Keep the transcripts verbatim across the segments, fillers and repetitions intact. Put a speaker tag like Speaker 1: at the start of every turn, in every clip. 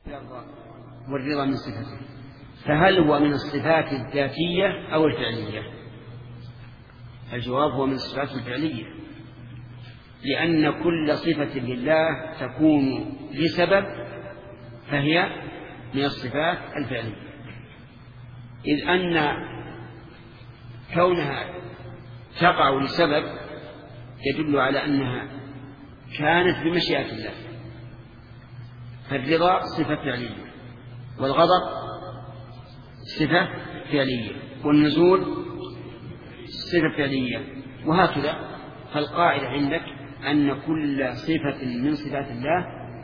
Speaker 1: والرضا من صفته، فهل هو من الصفات الذاتية أو الفعلية؟ الجواب هو من الصفات الفعلية، لأن كل صفة لله تكون لسبب فهي من الصفات الفعلية، إذ أن كونها تقع لسبب يدل على أنها كانت بمشيئة الله. فالرضا صفة فعلية، والغضب صفة فعلية، والنزول صفة فعلية، وهكذا. فالقاعدة عندك أن كل صفة من صفات الله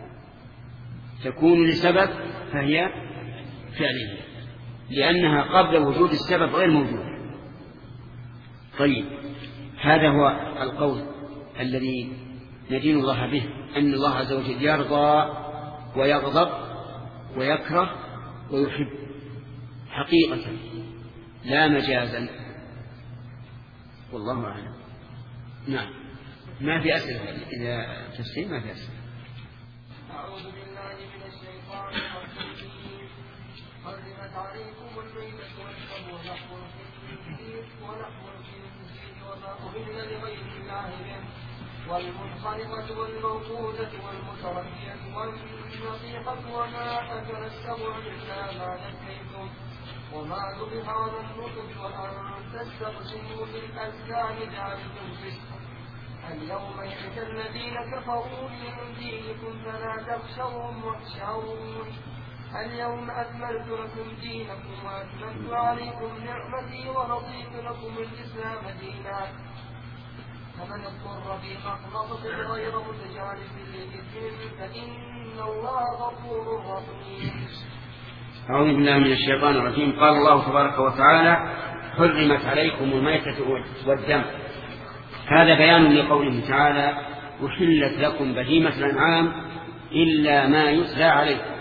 Speaker 1: تكون لسبب فهي فعلية، لأنها قبل وجود السبب غير موجودة. طيب، هذا هو القول الذي ندين الله به، أن الله عز وجل يرضى ويغضب ويكره ويحب حقيقة لا مجازا، والله أعلم. نعم، ما في أسئلة، إذا تفسير ما في أسئلة.
Speaker 2: أعوذ بالله من الشيطان الرجيم. حرمت عليكم الميتة والدم ولحم الخنزير ولحم الخنزير وما أهل لغير الله به، والمنخنقة والموقوذة والمتردية والنصيحة وما أكل السبع إلا ما ذكيتم وما ذبح على النصب وأن تستقسموا بالأزلام ذلكم فسق. اليوم يئس الذين كفروا من دينكم فلا تخشوهم واخشون. اليوم أكملت لكم دينكم وأتممت عليكم نعمتي ورضيت لكم الإسلام دينا. فمن اضطر في مخلصة غير متجانف لإثم فإن الله غفور رحيم.
Speaker 1: أعوذ بالله من الشيطان الرجيم. قال الله تبارك وتعالى: حرمت عليكم الميتة والدم. هذا بيان لقوله تعالى: أحلت لكم بهيمة الأنعام إلا ما يتلى عليكم.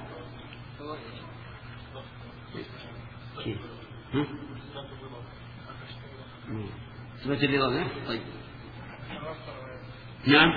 Speaker 1: ثبت الرضا. طيب، نعم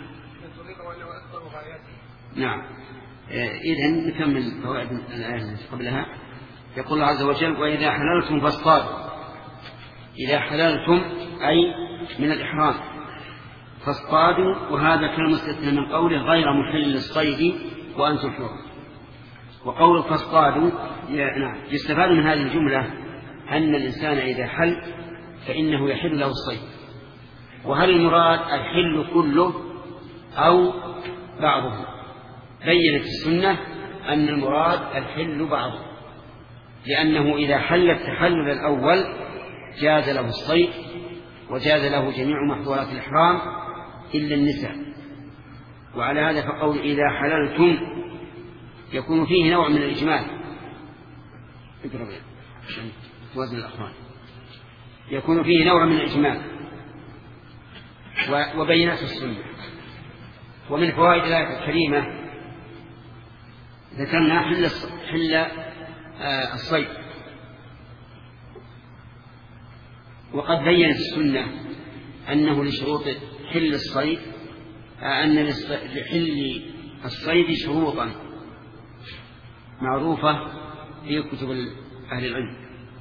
Speaker 1: نعم. إذن نكمل فوائد الآية قبلها. يقول الله عز وجل: وإذا حللتم فاصطادوا. إذا حللتم أي من الإحرام فاصطادوا، وهذا كالمستثنى من قوله غير محل للصيد وأنتم حرم. وقول فاصطادوا نعم يستفاد من هذه الجملة أن الإنسان إذا حل فإنه يحل له الصيد. وهل المراد الحل كله أو بعضه؟ بيّنت السنة أن المراد الحل بعضه، لأنه إذا حل التحلل الأول جاز له الصيد وجاز له جميع محظورات الإحرام إلا النساء. وعلى هذا فقول إذا حللتم يكون فيه نوع من الإجمال، وزن الأخوان يكون فيه نوع من الإجمال وبينات السنة. ومن فوائد الآية الكريمة ذكرنا حل حل الصيد، وقد بينت السنة أنه لشروط حل الصيد أن لحل الصيد شروطا معروفة في كتب أهل العلم.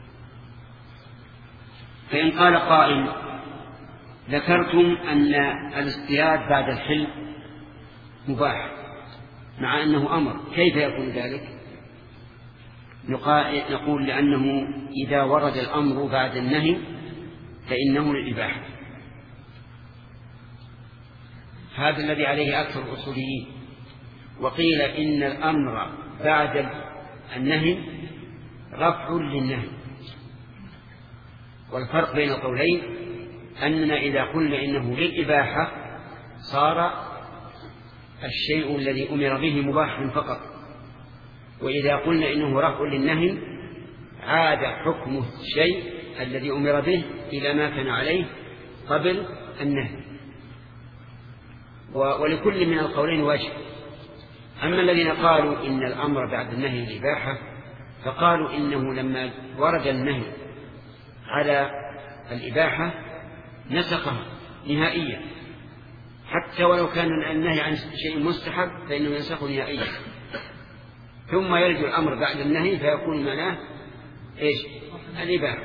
Speaker 1: فإن قال قائل: ذكرتم أن الاصطياد بعد الحل مباح مع أنه أمر، كيف يكون ذلك؟ نقول: لأنه إذا ورد الأمر بعد النهي فإنه للإباحة. هذا الذي عليه أكثر الأصوليين. وقيل إن الأمر بعد النهي رفع للنهي. والفرق بين القولين أننا إذا قلنا إنه للإباحة صار الشيء الذي أمر به مباح فقط، وإذا قلنا إنه رفع للنهي عاد حكم الشيء الذي أمر به إلى ما كان عليه قبل النهي. ولكل من القولين وجه. أما الذين قالوا إن الأمر بعد النهي الإباحة فقالوا إنه لما ورد النهي على الإباحة نسخها نهائيا، حتى ولو كان النهي عن شيء مستحب فإنه ينسخه نهائيا. ثم يرد الأمر بعد النهي فيكون معناه إيش؟ الإباحة.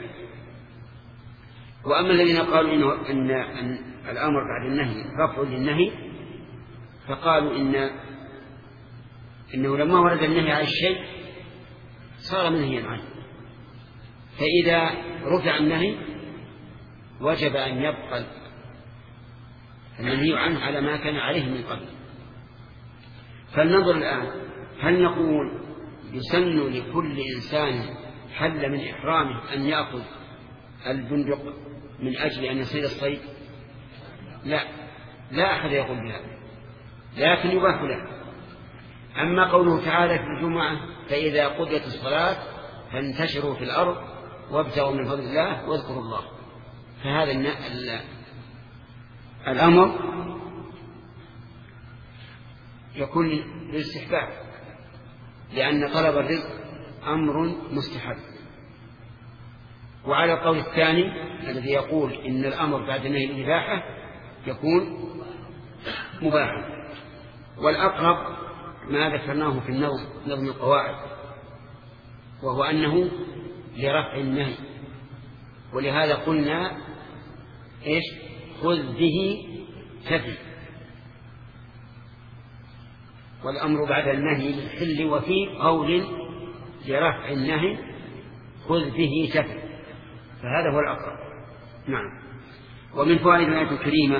Speaker 1: وأما الذين قالوا إنه أن, أن الأمر بعد النهي رفع للنهي فقالوا إن إنه لما ورد النهي على الشيء صار منهيا عنه، فإذا رفع النهي وجب أن يبقى النهي عنه على ما كان عليه من قبل. فلننظر الآن، هل نقول يسن لكل إنسان حل من إحرامه أن يأخذ البندق من أجل أن يصيد الصيد؟ لا، لا أحد يقول بهذا، لكن يباح له. أما قوله تعالى في الجمعة فإذا قضيت الصلاة فانتشروا في الأرض وابتغوا من فضل الله واذكروا الله، فهذا الأمر يكون للاستحباب، لأن طلب الرزق أمر مستحب. وعلى القول الثاني الذي يقول إن الأمر بعد نهي الإباحة يكون مباحا. والأقرب ما ذكرناه في النظم نظم القواعد، وهو أنه لرفع النهي، ولهذا قلنا إيش؟ خذ به كفي. والأمر بعد النهي للحل، وفي قول لرفع النهي خذ به كفي، فهذا هو الأقرب. نعم. ومن فوائد الآية الكريمة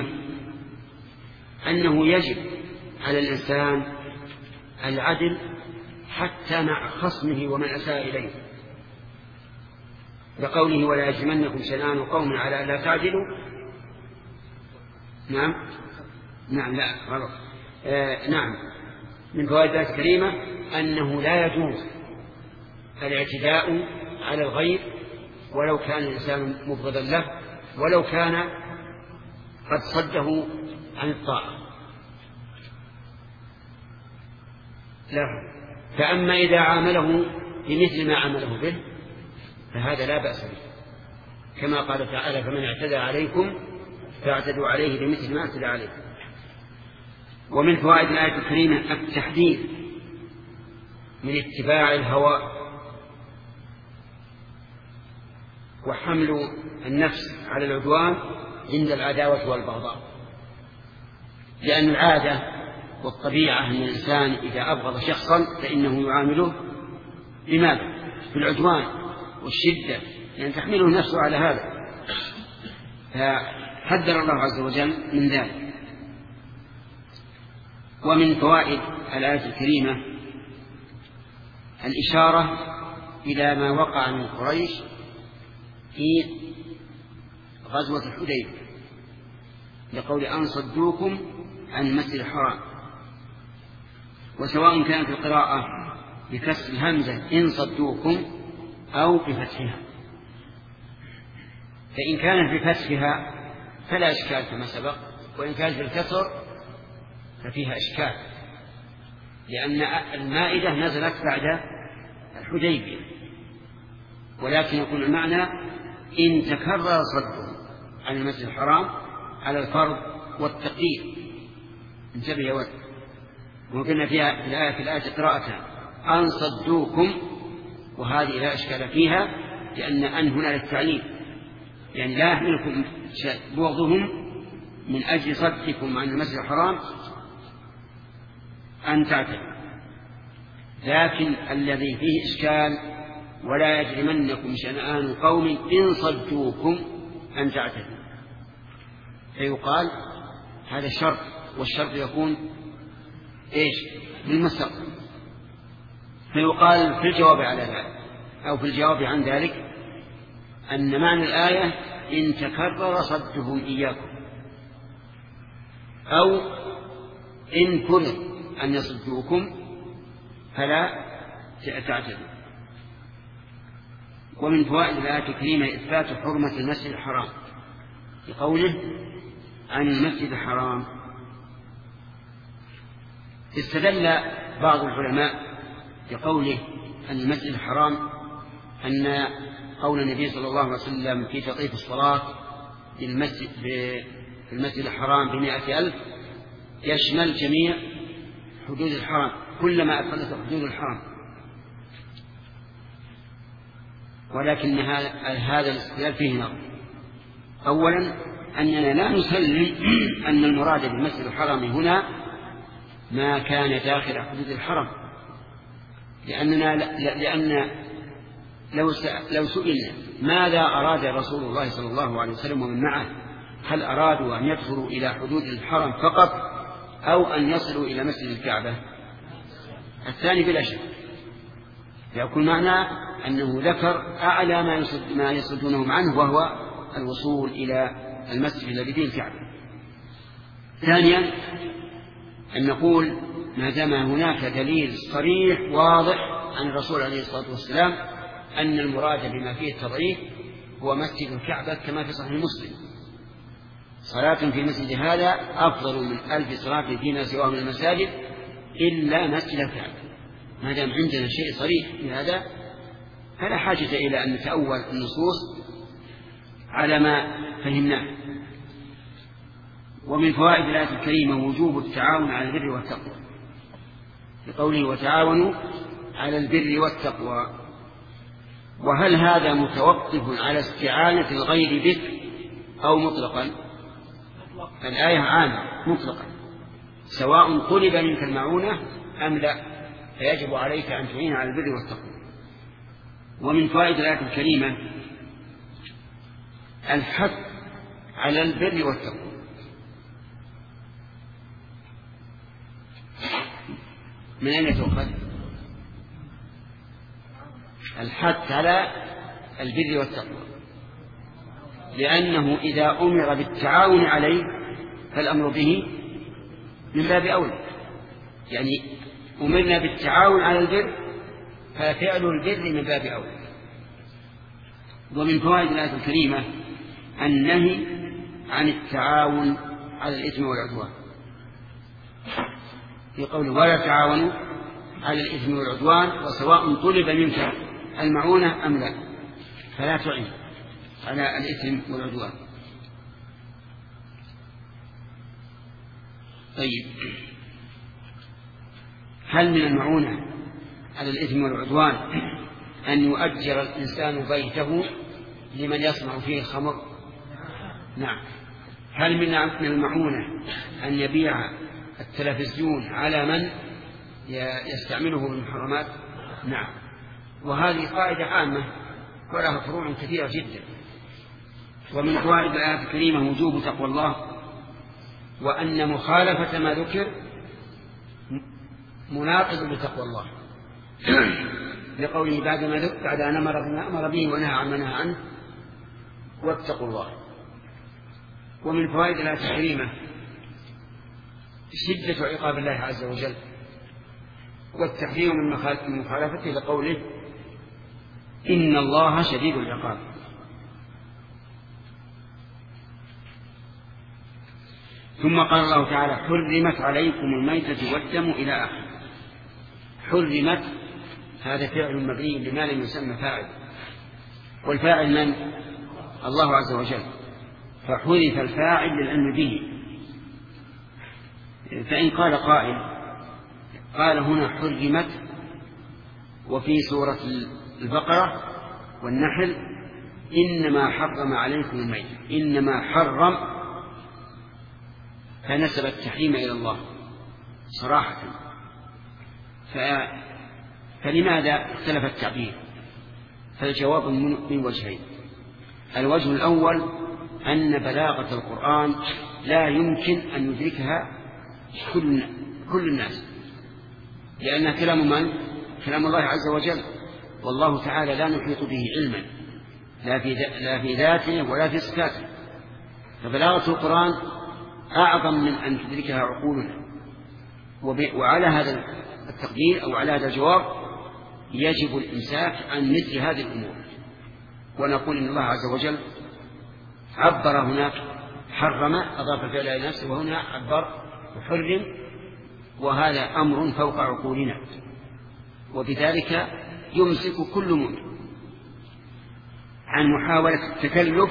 Speaker 1: أنه يجب على الإنسان العدل حتى مع خصمه ومن أساء إليه، بقوله ولا يجرمنكم شنآن قوم على ألا تعدلوا. نعم نعم لا غلط آه نعم. من فوائد الآية الكريمة أنه لا يجوز الاعتداء على الغير ولو كان الإنسان مبغضا له، ولو كان قد صده عن الطاعة. لا. فأما إذا عامله بمثل ما عمله به فهذا لا بأس به، كما قال تعالى فمن اعتدى عليكم فاعتدوا عليه بمثل ما اعتدى عليكم. ومن فوائد الآية الكريمة التحذير من اتباع الهوى وحمل النفس على العدوان عند العداوة والبغضاء، لأن العادة والطبيعة أن الإنسان إذا أبغض شخصا فإنه يعامله بماذا؟ بالعدوان والشدة، لأن تحمله نفسه على هذا، فحذر الله عز وجل من ذلك. ومن فوائد الآية الكريمة الإشارة إلى ما وقع من قريش في غزوة الحديبية، لقول أن صدوكم عن المسجد الحرام، وسواء كانت القراءة بكسر الهمزة إن صدوكم أو بفتحها، فإن كانت بفتحها فلا إشكال كما سبق، وإن كانت بالكسر ففيها إشكال، لأن المائدة نزلت بعد الحديبية، ولكن يكون المعنى إن تكرر صدهم عن المسجد الحرام على الفرض والتقدير. انتبه يا ولد. وقلنا فيها في الآية في الآية قراءتها أن صدوكم، وهذه لا إشكال فيها، لأن أن هنا للتعليم، يعني لا يحملكم بغضهم من أجل صدكم عن المسجد الحرام أن تعتدوا، لكن الذي فيه إشكال ولا يجرمنكم شنآن قوم إن صدوكم أن تعتدوا، فيقال هذا شرط، والشرط يكون إيش؟ بالمستقبل. فيقال في الجواب على ذلك أو في الجواب عن ذلك أن معنى الآية إن تكرر صدهم إياكم، أو إن فرض أن يصدوكم فلا تعتدوا. ومن فوائد الآية الكريمة إثبات حرمة المسجد الحرام بقوله عن المسجد الحرام. استدل بعض العلماء بقوله عن المسجد الحرام أن قول النبي صلى الله عليه وسلم في تطيف الصلاة بالمسجد في المسجد الحرام بمائة ألف يشمل جميع حدود الحرام، كلما أدخلت حدود الحرام ولكن هذا الاستدلال فيه نظر. أولا أننا لا نسلم أن المراد بالمسجد الحرام هنا ما كان داخل حدود الحرم، لأننا لأن لو لو سئلنا ماذا أراد رسول الله صلى الله عليه وسلم ومن معه، هل أرادوا أن يدخلوا إلى حدود الحرم فقط أو أن يصلوا إلى مسجد الكعبة؟ الثاني بلا شك، يكون معنى أنه ذكر أعلى ما يصد ما يصدونهم عنه وهو الوصول إلى المسجد الذي فيه الكعبة. ثانيا أن نقول ما دام هناك دليل صريح واضح عن الرسول عليه الصلاة والسلام أن المراد بما فيه التضعيف هو مسجد الكعبة كما في صحيح مسلم: صلاة في مسجد هذا أفضل من ألف صلاة فيما سواه من المساجد إلا مسجد الكعبة. ما دام عندنا شيء صريح في هذا فلا حاجة إلى أن نتأول النصوص على ما فهمناه. ومن فوائد الآية الكريمة وجوب التعاون على البر والتقوى، بقوله وتعاونوا على البر والتقوى. وهل هذا متوقف على استعانة الغير بك أو مطلقا؟ الآية عامة مطلقا، سواء طلب منك المعونة أم لا، فيجب عليك أن تعين على البر والتقوى. ومن فوائد الآية الكريمة الحث على البر والتقوى. من أين تؤخذ؟ الحث على البر والتقوى، لأنه إذا أمر بالتعاون عليه فالأمر به من باب أولى، يعني أمرنا بالتعاون على البر ففعل البر من باب أولى. ومن فوائد الآية الكريمة النهي عن التعاون على الإثم والعدوان، في قوله ولا تعاونوا على الإثم والعدوان وسواء طلب منك المعونة أم لا، فلا تعين على الإثم والعدوان. طيب، هل من المعونة على الإثم والعدوان أن يؤجر الإنسان بيته لمن يصنع فيه الخمر؟ نعم. هل من المعونة أن يبيع التلفزيون على من يستعمله بالمحرمات؟ نعم. وهذه قاعدة عامة ولها فروع كثيرة جدا. ومن فوائد الآية الكريمة وجوب تقوى الله، وأن مخالفة ما ذكر مناقض لتقوى الله، لقوله بعد ما ذكر بعد أن أمر به ونهى عن ما نهى عنه واتقوا الله. ومن فوائد الآية الكريمة شدة عقاب الله عز وجل والتحذير من مخالفته، لقوله إن الله شديد العقاب. ثم قال الله تعالى حرمت عليكم الميتة والدم إلى آخره. حرمت هذا فعل مبني لما لم يسمى فاعل، والفاعل من؟ الله عز وجل، فحذف الفاعل للعلم به. فإن قال قائل قال هنا حرمت وفي سورة البقرة والنحل إنما حرم عليكم الميت، إنما حرم، فنسب التحريم إلى الله صراحة. ف... فلماذا اختلف التعبير؟ فالجواب من وجهين. الوجه الأول أن بلاغة القرآن لا يمكن أن يدركها كل, كل الناس، لأنها كلام من؟ كلام الله عز وجل، والله تعالى لا نحيط به علما لا في, لا في ذاته ولا في صفاته. فبلاغة القرآن أعظم من أن تدركها عقولنا. وعلى هذا التقدير أو على هذا الجواب يجب الإمساك عن مثل هذه الأمور، ونقول إن الله عز وجل عبر هناك حرم، أضاف الفعل إلى نفسه، وهنا عبر وحرم، وهذا أمر فوق عقولنا، وبذلك يمسك كل مؤمن عن محاولة التكلف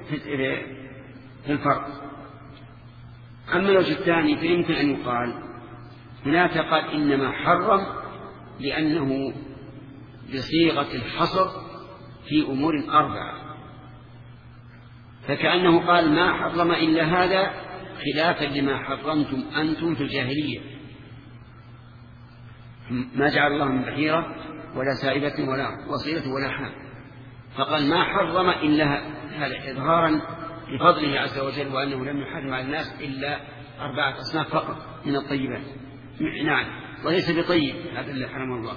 Speaker 1: في الفرق. أما الوجه الثاني فيمكن أن يقال هناك قال إنما حرم لأنه بصيغة الحصر في أمور أربعة، فكأنه قال ما حرم إلا هذا خلافا لما حرمتم أنتم في الجاهلية، ما جعل الله من بحيرة ولا سائبة ولا وصيلة ولا حام، فقال ما حرم إلا هذا إظهارا لفضله عز وجل وأنه لم يحرم على الناس إلا أربعة أصناف فقط من الطيبات. نعم، وليس بطيب هذا اللي حرم الله.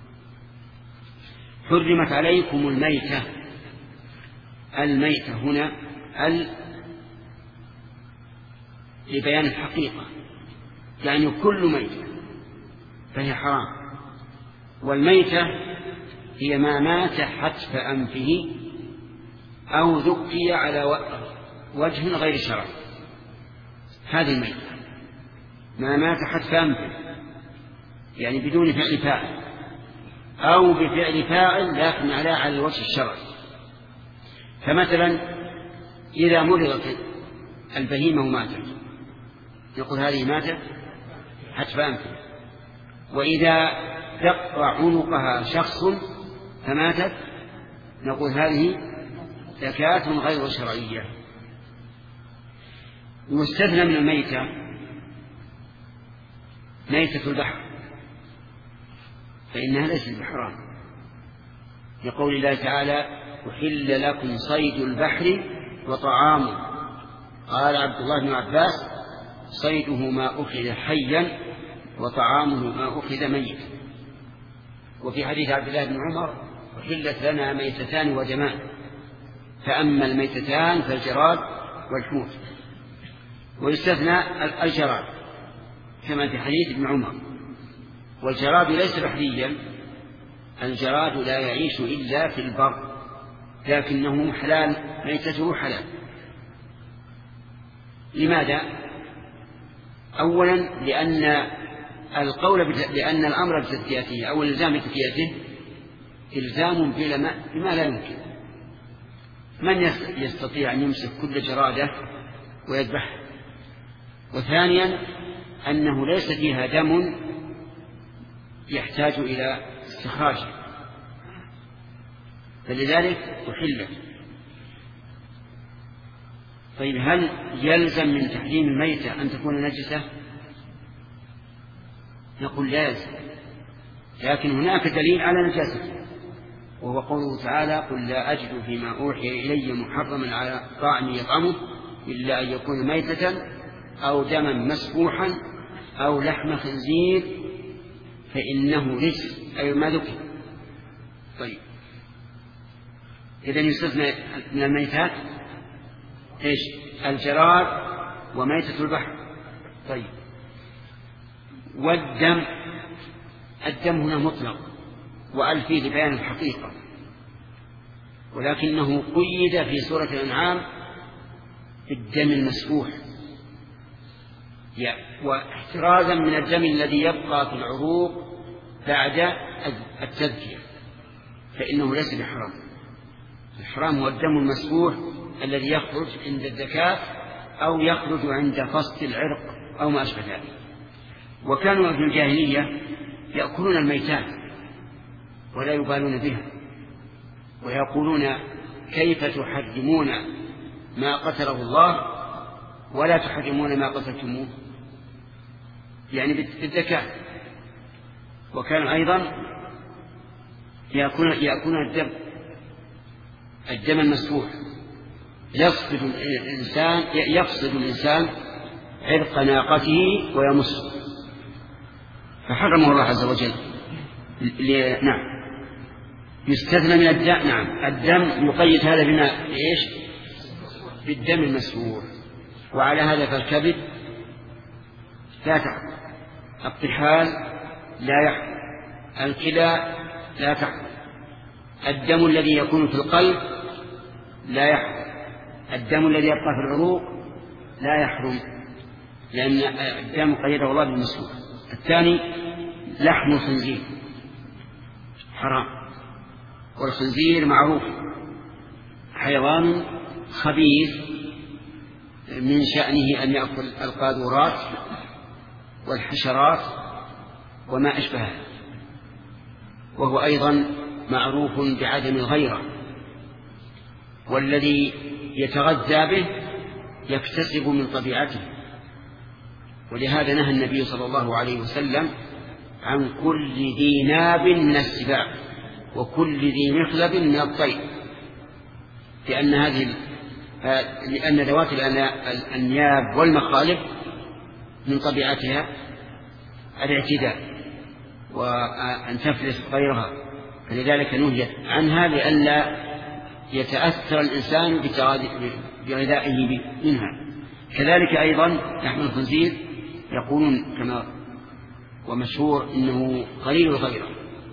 Speaker 1: حرمت عليكم الميتة. الميتة هنا ال لبيان الحقيقة، يعني كل ميتة فهي حرام. والميتة هي ما مات حتف أنفه أو ذكي على وجه غير شرعي، هذه الميتة ما مات حتف أنفه يعني بدون فعل فاعل أو بفعل فاعل لكن على على الوجه الشرعي. فمثلا إذا مرضت البهيمة ماتت يقول هذه ماتت حتف أنفه، وإذا دق عنقها شخص فماتت نقول هذه زكاة غير شرعية. يستثنى من الميتة ميتة البحر فإنها ليست بحرام، لقول الله تعالى أحل لكم صيد البحر وطعامه. قال عبد الله بن عباس صيده ما أخذ حيا وطعامه ما أخذ ميتا. وفي حديث عبد الله بن عمر أحلت لنا ميتتان ودمان، فأما الميتتان فالجراد والحوت. ويستثنى الجراد كما في حديث ابن عمر، والجراد ليس بحريا، الجراد لا يعيش إلا في البر لكنه حلال، ميتته حلال. لماذا؟ أولا لأن القول لأن الأمر بتزكيته أو الإلزام بتزكيته إلزام بما لا يمكن. من يستطيع أن يمسك كل جرادة ويذبحها؟ وثانيا أنه ليس فيها دم يحتاج إلى استخراج، فلذلك أحلت. طيب هل يلزم من تحريم الميتة أن تكون نجسة؟ نقول لا يلزم، لكن هناك دليل على نجاسته، وهو قوله تعالى قل لا أجد فيما أوحي إلي محرما على طاعم يطعمه إلا أن يكون ميتة أو دما مسفوحا أو لحم خنزير فإنه رجس أي ما ذكر. طيب إذن يستثنى من الميتات إيش؟ الجراد وميتة البحر. طيب والدم، الدم هنا مطلق وأل فيه لبيان الحقيقة، ولكنه قيد في سورة الأنعام بالدم المسفوح واحترازا من الدم الذي يبقى في العروق بعد التذكية، فإنه ليس بحرام. الحرام هو الدم المسفوح الذي يخرج عند الزكاة أو يخرج عند فصل العرق أو ما أشبه ذلك. وكانوا في الجاهلية يأكلون الميتات ولا يبالون بها، ويقولون كيف تحرمون ما قتله الله ولا تحرمون ما قتلتموه، يعني بالزكاة. وكانوا أيضا يأكلون يأكلون الدم الدم المسفوح. يفسد الإنسان يفسد الإنسان عرق ناقته ويمص، فحرمه الله عز وجل. نعم يستثنى من الدم. نعم الدم يقيد هذا بما إيش؟ بالدم المسفوح. وعلى هذا فالكبد لا تحرم، الطحال لا يحرم، الكلى لا تحرم، الدم الذي يكون في القلب لا يحرم، الدم الذي يبقى في العروق لا يحرم، لأن الدم قيده الله بالمسفوح. الثاني لحم الخنزير حرام، والخنزير معروف حيوان خبيث من شأنه أن يأكل القاذورات والحشرات وما أشبهها، وهو أيضا معروف بعدم الغيرة والذي يتغذى به يكتسب من طبيعته. ولهذا نهى النبي صلى الله عليه وسلم عن كل ذي ناب من السباع وكل ذي مخلب من الطير، لأن هذه لأن ذوات الأنياب والمخالب من طبيعتها الاعتداء وأن تفلس غيرها، فلذلك نهيت عنها لئلا يتأثر الإنسان بغذائه منها. كذلك أيضا لحم الخنزير يقولون كما ومشهور إنه قليل الغيرة.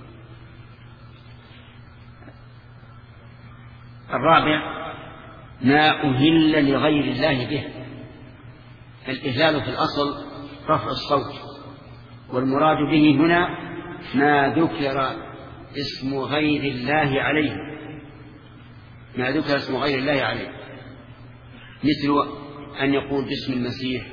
Speaker 1: الرابع ما أهل لغير الله به. الإهلال في الأصل رفع الصوت، والمراد به هنا ما ذكر اسم غير الله عليه، ما ذكر اسم غير الله عليه، مثل أن يقول باسم المسيح،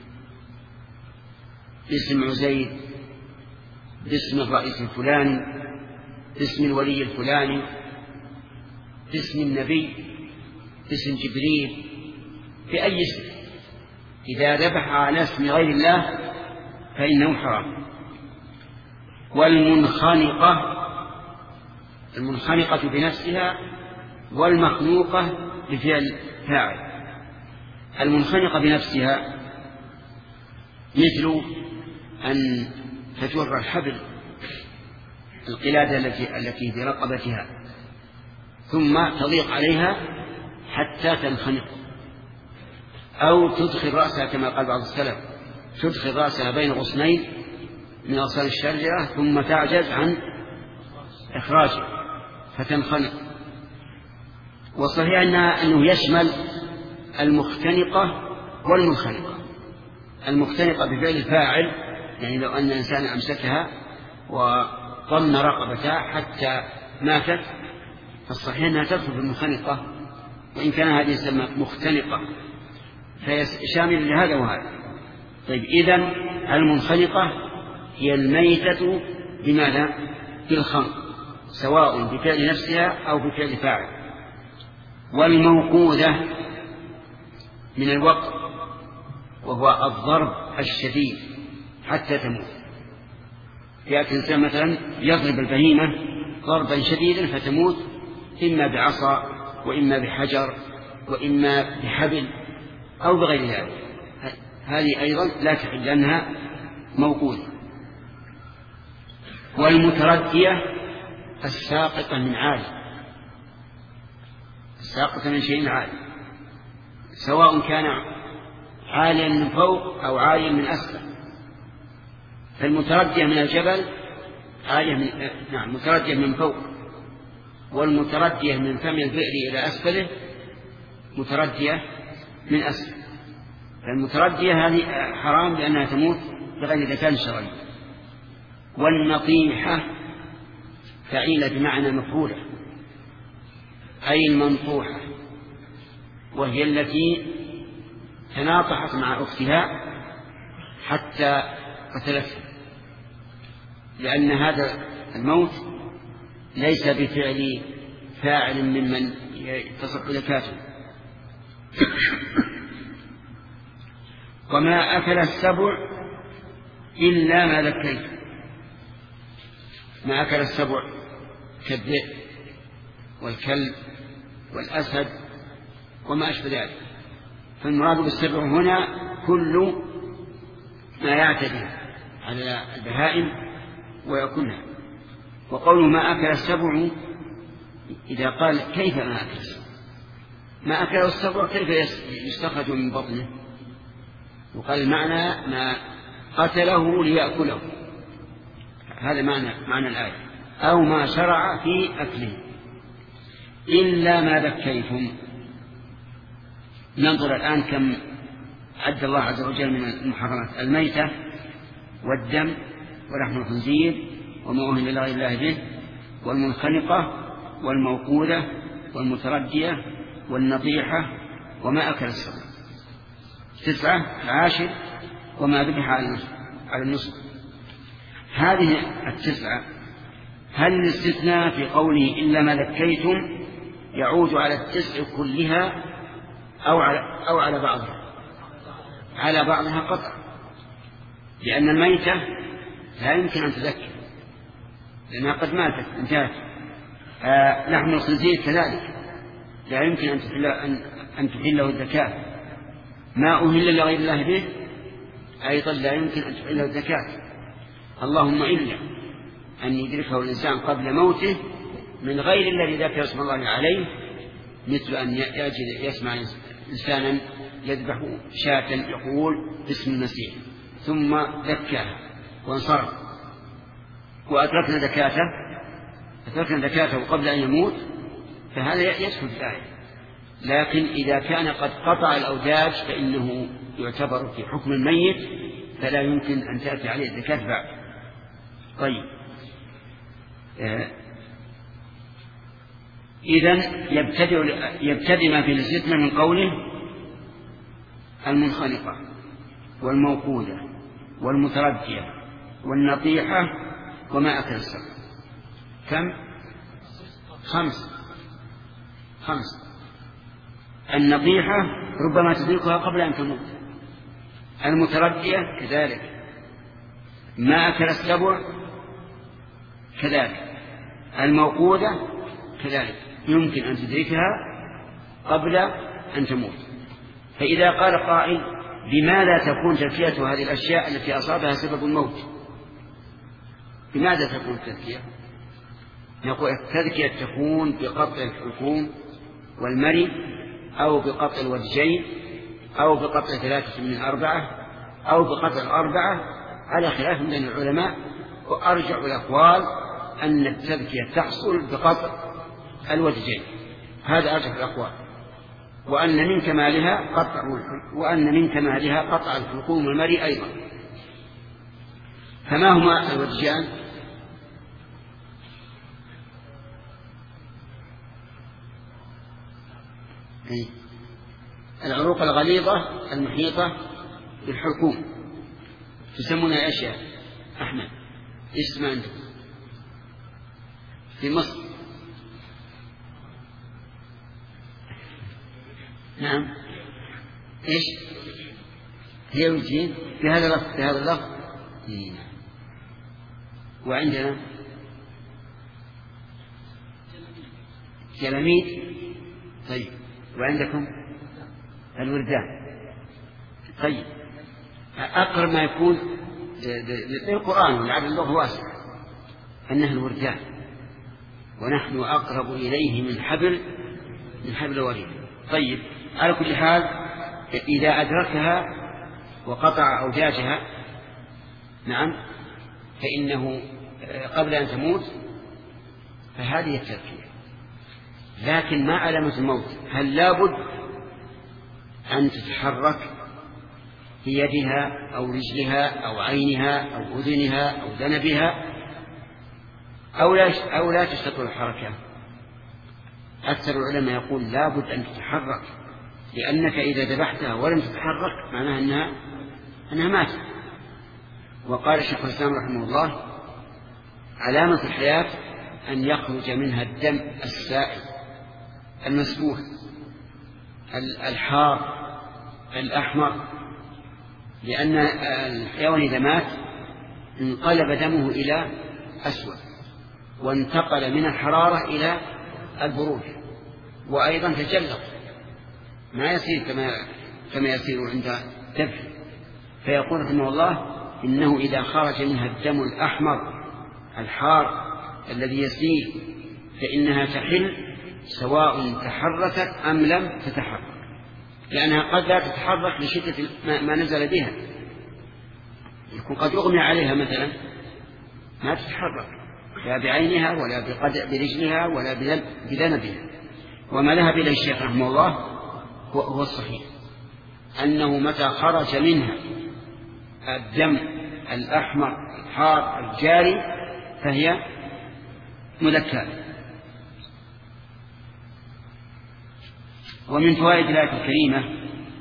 Speaker 1: باسم عزيز، باسم الرئيس الفلاني، باسم الولي الفلاني، باسم النبي، باسم جبريل، بأي اسم. إذا ذبح على اسم غير الله فإنه حرام. والمنخنقة، المنخنقة بنفسها، والمخنوقة بفعل فاعل. المنخنقة بنفسها مثل أن تجر الحبل، القلادة التي التي برقبتها، ثم تضيق عليها حتى تنخنق، أو تدخل رأسها كما قال بعض السلف، تدخل رأسها بين غصنين من أغصان الشجرة ثم تعجز عن إخراجه فتنخنق. وصحيح أنه يشمل المختنقة والمنخنقة. المختنقة بفعل الفاعل، يعني لو أن إنسان أمسكها وضم رقبتها حتى ماتت فالصحيح أنها تدخل في المنخنقة، وإن كان هذه يسمى مختنقة فيشامل لهذا وهذا. طيب إذن المنخنقة هي الميتة بماذا؟ بالخنق، سواء بفعل نفسها أو بفعل فاعل. والموقوذة من الوقت، وهو الضرب الشديد حتى تموت. يأتي إنسان مثلا يضرب البهيمة ضربا شديدا فتموت، إما بعصا وإما بحجر وإما بحبل أو بغير ذلك، هذه أيضا لا تحل لأنها موقوذة. والمتردية الساقطة من عالي، الساقطة من شيء عالي، سواء كان عاليا من فوق أو عاليا من أسفل. فالمتردية من الجبل عالية من نعم متردية من فوق، والمتردية من فم البئر إلى أسفله متردية من أسفل. فالمتردية هذه حرام لأنها تموت بغير ذكاء شرعي. والنطيحة فعيلة بمعنى مفعولة، أي المنطوحة، وهي التي تناطحت مع أختها حتى قتلتها، لأن هذا الموت ليس بفعل فاعل ممن تصح ذكاته. وما أكل السبع إلا ما ذكيت. ما أكل السبع كالذئب والكلب والأسد وما أشبه ذلك. فالمراد بالسبع هنا كل ما يعتدي على البهائم ويأكلها. وقوله ما أكل السبع إذا قال كيف ما أكل السبع، ما أكل السبع كيف يستخرج من بطنه؟ وقال المعنى ما قتله ليأكله، هذا معنى معنى الآية، أو ما شرع في أكله. إلا ما ذكيتم. ننظر الآن كم عد الله عز وجل من المحرمات: الميتة والدم ولحم الخنزير وما أهل لغير الله به، والمنخنقة والموقوذة والمتردية والنطيحة وما أكل السبع. تسعة. العاشر وما ذبح على النصب. هذه التسعة هل الاستثناء في قوله إلا ما ذكيتم يعود على التسع كلها أو على, أو على بعضها؟ على بعضها قطع، لأن الميتة لا يمكن أن تذكر لأنها قد ماتت انتهت. آه لحم الخنزير كذلك لا يمكن أن تحل أن تحله الزكاة. ما أهل لغير الله به أيضا لا يمكن أن تحله الزكاة، اللهم إلا أن يدركه الإنسان قبل موته من غير الذي ذكر اسم الله عليه، مثل أن يجد يسمع إنسانا يذبح شاة يقول باسم المسيح ثم ذكاها وانصرف وأدركنا ذكاته أدركنا ذكاته قبل أن يموت، فهذا يدخل في الآية. لكن إذا كان قد قطع الأوداج فإنه يعتبر في حكم الميت، فلا يمكن أن تأتي عليه الزكاة بعد. طيب آه. إذن يبتدئ, يبتدئ ما في الاستثناء من قوله المنخنقة والموقوذة والمتردية والنطيحة وما أكل السبع. كم؟ خمس خمس. النطيحة ربما تدركها قبل أن تموت، المتردية كذلك، ما أكل السبع كذلك، الموقوذة كذلك يمكن أن تدركها قبل أن تموت. فإذا قال قائل بماذا تكون تزكية هذه الأشياء التي أصابها سبب الموت؟ بماذا تكون التزكية؟ نقول التزكية تكون بقطع الحلقوم والمري أو بقطع الوجهين أو بقطع ثلاثة من أربعة أو بقطع الأربعة على خلاف من العلماء. وأرجع الأقوال أن التزكية تحصل بقطع الوجهين، هذا أرجح الأقوال، وأن من كمالها قطع وأن من كمالها قطع الحلقوم والمري أيضا. فما هما الوجهان؟ العروق الغليظة المحيطة بالحلقوم تسمونها أشياء. أحمد اسمع أنت في مصر؟ نعم إيش هي وجهين في هذا اللفظ في هذا اللفظ. وعندنا جلميد. طيب وعندكم الوردان. طيب أقرب ما يكون للقرآن ولعل اللغة واسعة أنها الوردان، ونحن أقرب إليه من حبل من حبل الوريد. طيب على كل حال إذا أدركها وقطع أوداجها نعم فإنه قبل أن تموت فهذه التزكية. لكن ما علامة الموت؟ هل لابد أن تتحرك في يدها أو رجلها أو عينها أو أذنها أو ذنبها أو لا, أو لا تستطيع الحركة؟ أكثر العلماء يقول لابد أن تتحرك، لأنك إذا ذبحتها ولم تتحرك معناها أنها, أنها ماتت. وقال الشيخ الإسلام رحمه الله علامة الحياة أن يخرج منها الدم السائل المسبوح الحار الأحمر، لأن الحيوان إذا مات انقلب دمه إلى أسود وانتقل من الحرارة إلى البرود، وأيضا تجلط ما يصير كما كما يصير عند ذبح. فيقول رحمه الله إنه إذا خرج منها الدم الأحمر الحار الذي يسيل فإنها تحل سواء تحركت أم لم تتحرك، لأنها قد لا تتحرك لشدة ما نزل بها، يكون قد أغمي عليها مثلا ما تتحرك لا بعينها ولا برجلها ولا بذنبها. وما ذهب إليه الشيخ رحمه الله هو الصحيح، أنه متى خرج منها الدم الأحمر الحار الجاري فهي مذكاة. ومن فوائد الآية الكريمة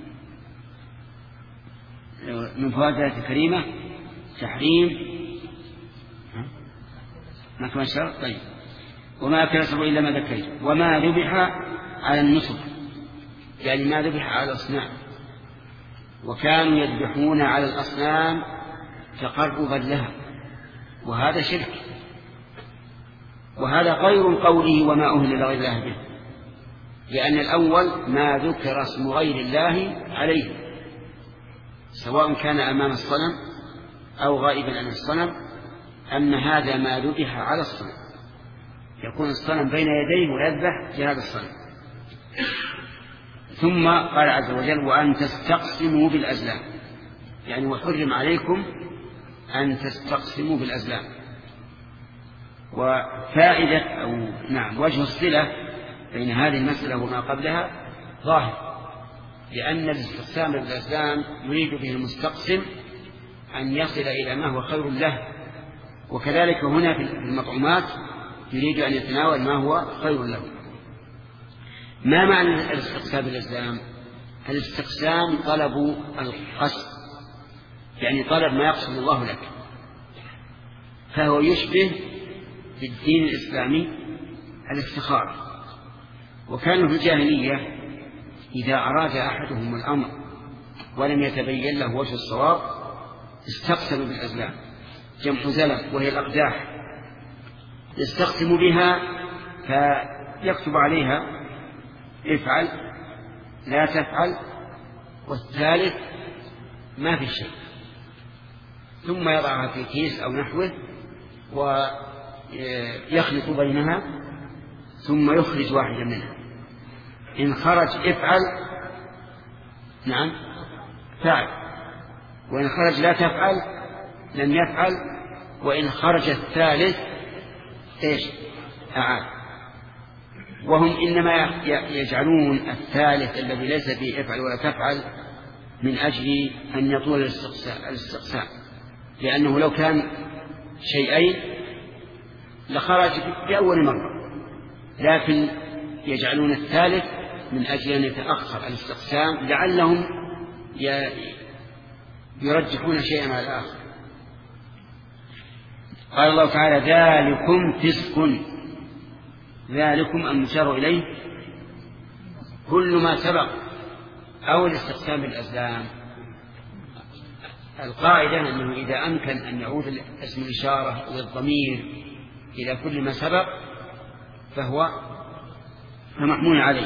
Speaker 1: من فوائد الآية الكريمة تحريم ما كما شرط. طيب وما أكل السبع إلا ما ذكيتم وما ذبح على النصب، يعني ما ذبح على الأصنام، وكانوا يذبحون على الأصنام تقربا لها، وهذا شرك، وهذا غير قوله وما أهل لغير الله به، لأن الأول ما ذكر اسم غير الله عليه، سواء كان أمام الصنم أو غائبا عن الصنم. أما هذا ما ذبح على الصنم، يكون الصنم بين يديه ويذبح لهذا الصنم. ثم قال عز وجل وأن تستقسموا بالأزلام، يعني وحرم عليكم أن تستقسموا بالأزلام. وفائدة أو نعم وجه الصلة بين هذه المسألة وما قبلها ظاهر، لأن الاستقسام بالأزلام يريد به المستقسم أن يصل إلى ما هو خير له، وكذلك هنا في المطعومات يريد أن يتناول ما هو خير له. ما معنى الاستقسام بالأزلام؟ الاستقسام طلب القصد، يعني طلب ما يقصد الله لك، فهو يشبه في الدين الإسلامي الافتخار. وكانوا في الجاهلية إذا أراد أحدهم الأمر ولم يتبين له وجه الصواب استقسم بالأزلام، جمع زلم وهي الأقداح، يستقسم بها فيكتب عليها افعل لا تفعل، والثالث ما في شيء، ثم يضعها في كيس أو نحوه ويخلط بينها ثم يخرج واحدا منها، إن خرج افعل نعم فعل، وإن خرج لا تفعل لم يفعل، وإن خرج الثالث إيش أعاد. وهم إنما يجعلون الثالث الذي ليس فيه افعل ولا تفعل من أجل أن يطول الاستقسام، لأنه لو كان شيئين لخرج في أول مرة، لكن يجعلون الثالث من أجل أن يتأخر الاستقسام لعلهم يرجحون شيئا على الآخر. قال الله تعالى ذلكم فسق، ذلكم المشار إليه كل ما سبق أو الاستقسام بالأزلام. القاعدة أنه إذا أمكن أن يعود اسم الإشارة والضمير إلى كل ما سبق فهو فمحمول عليه.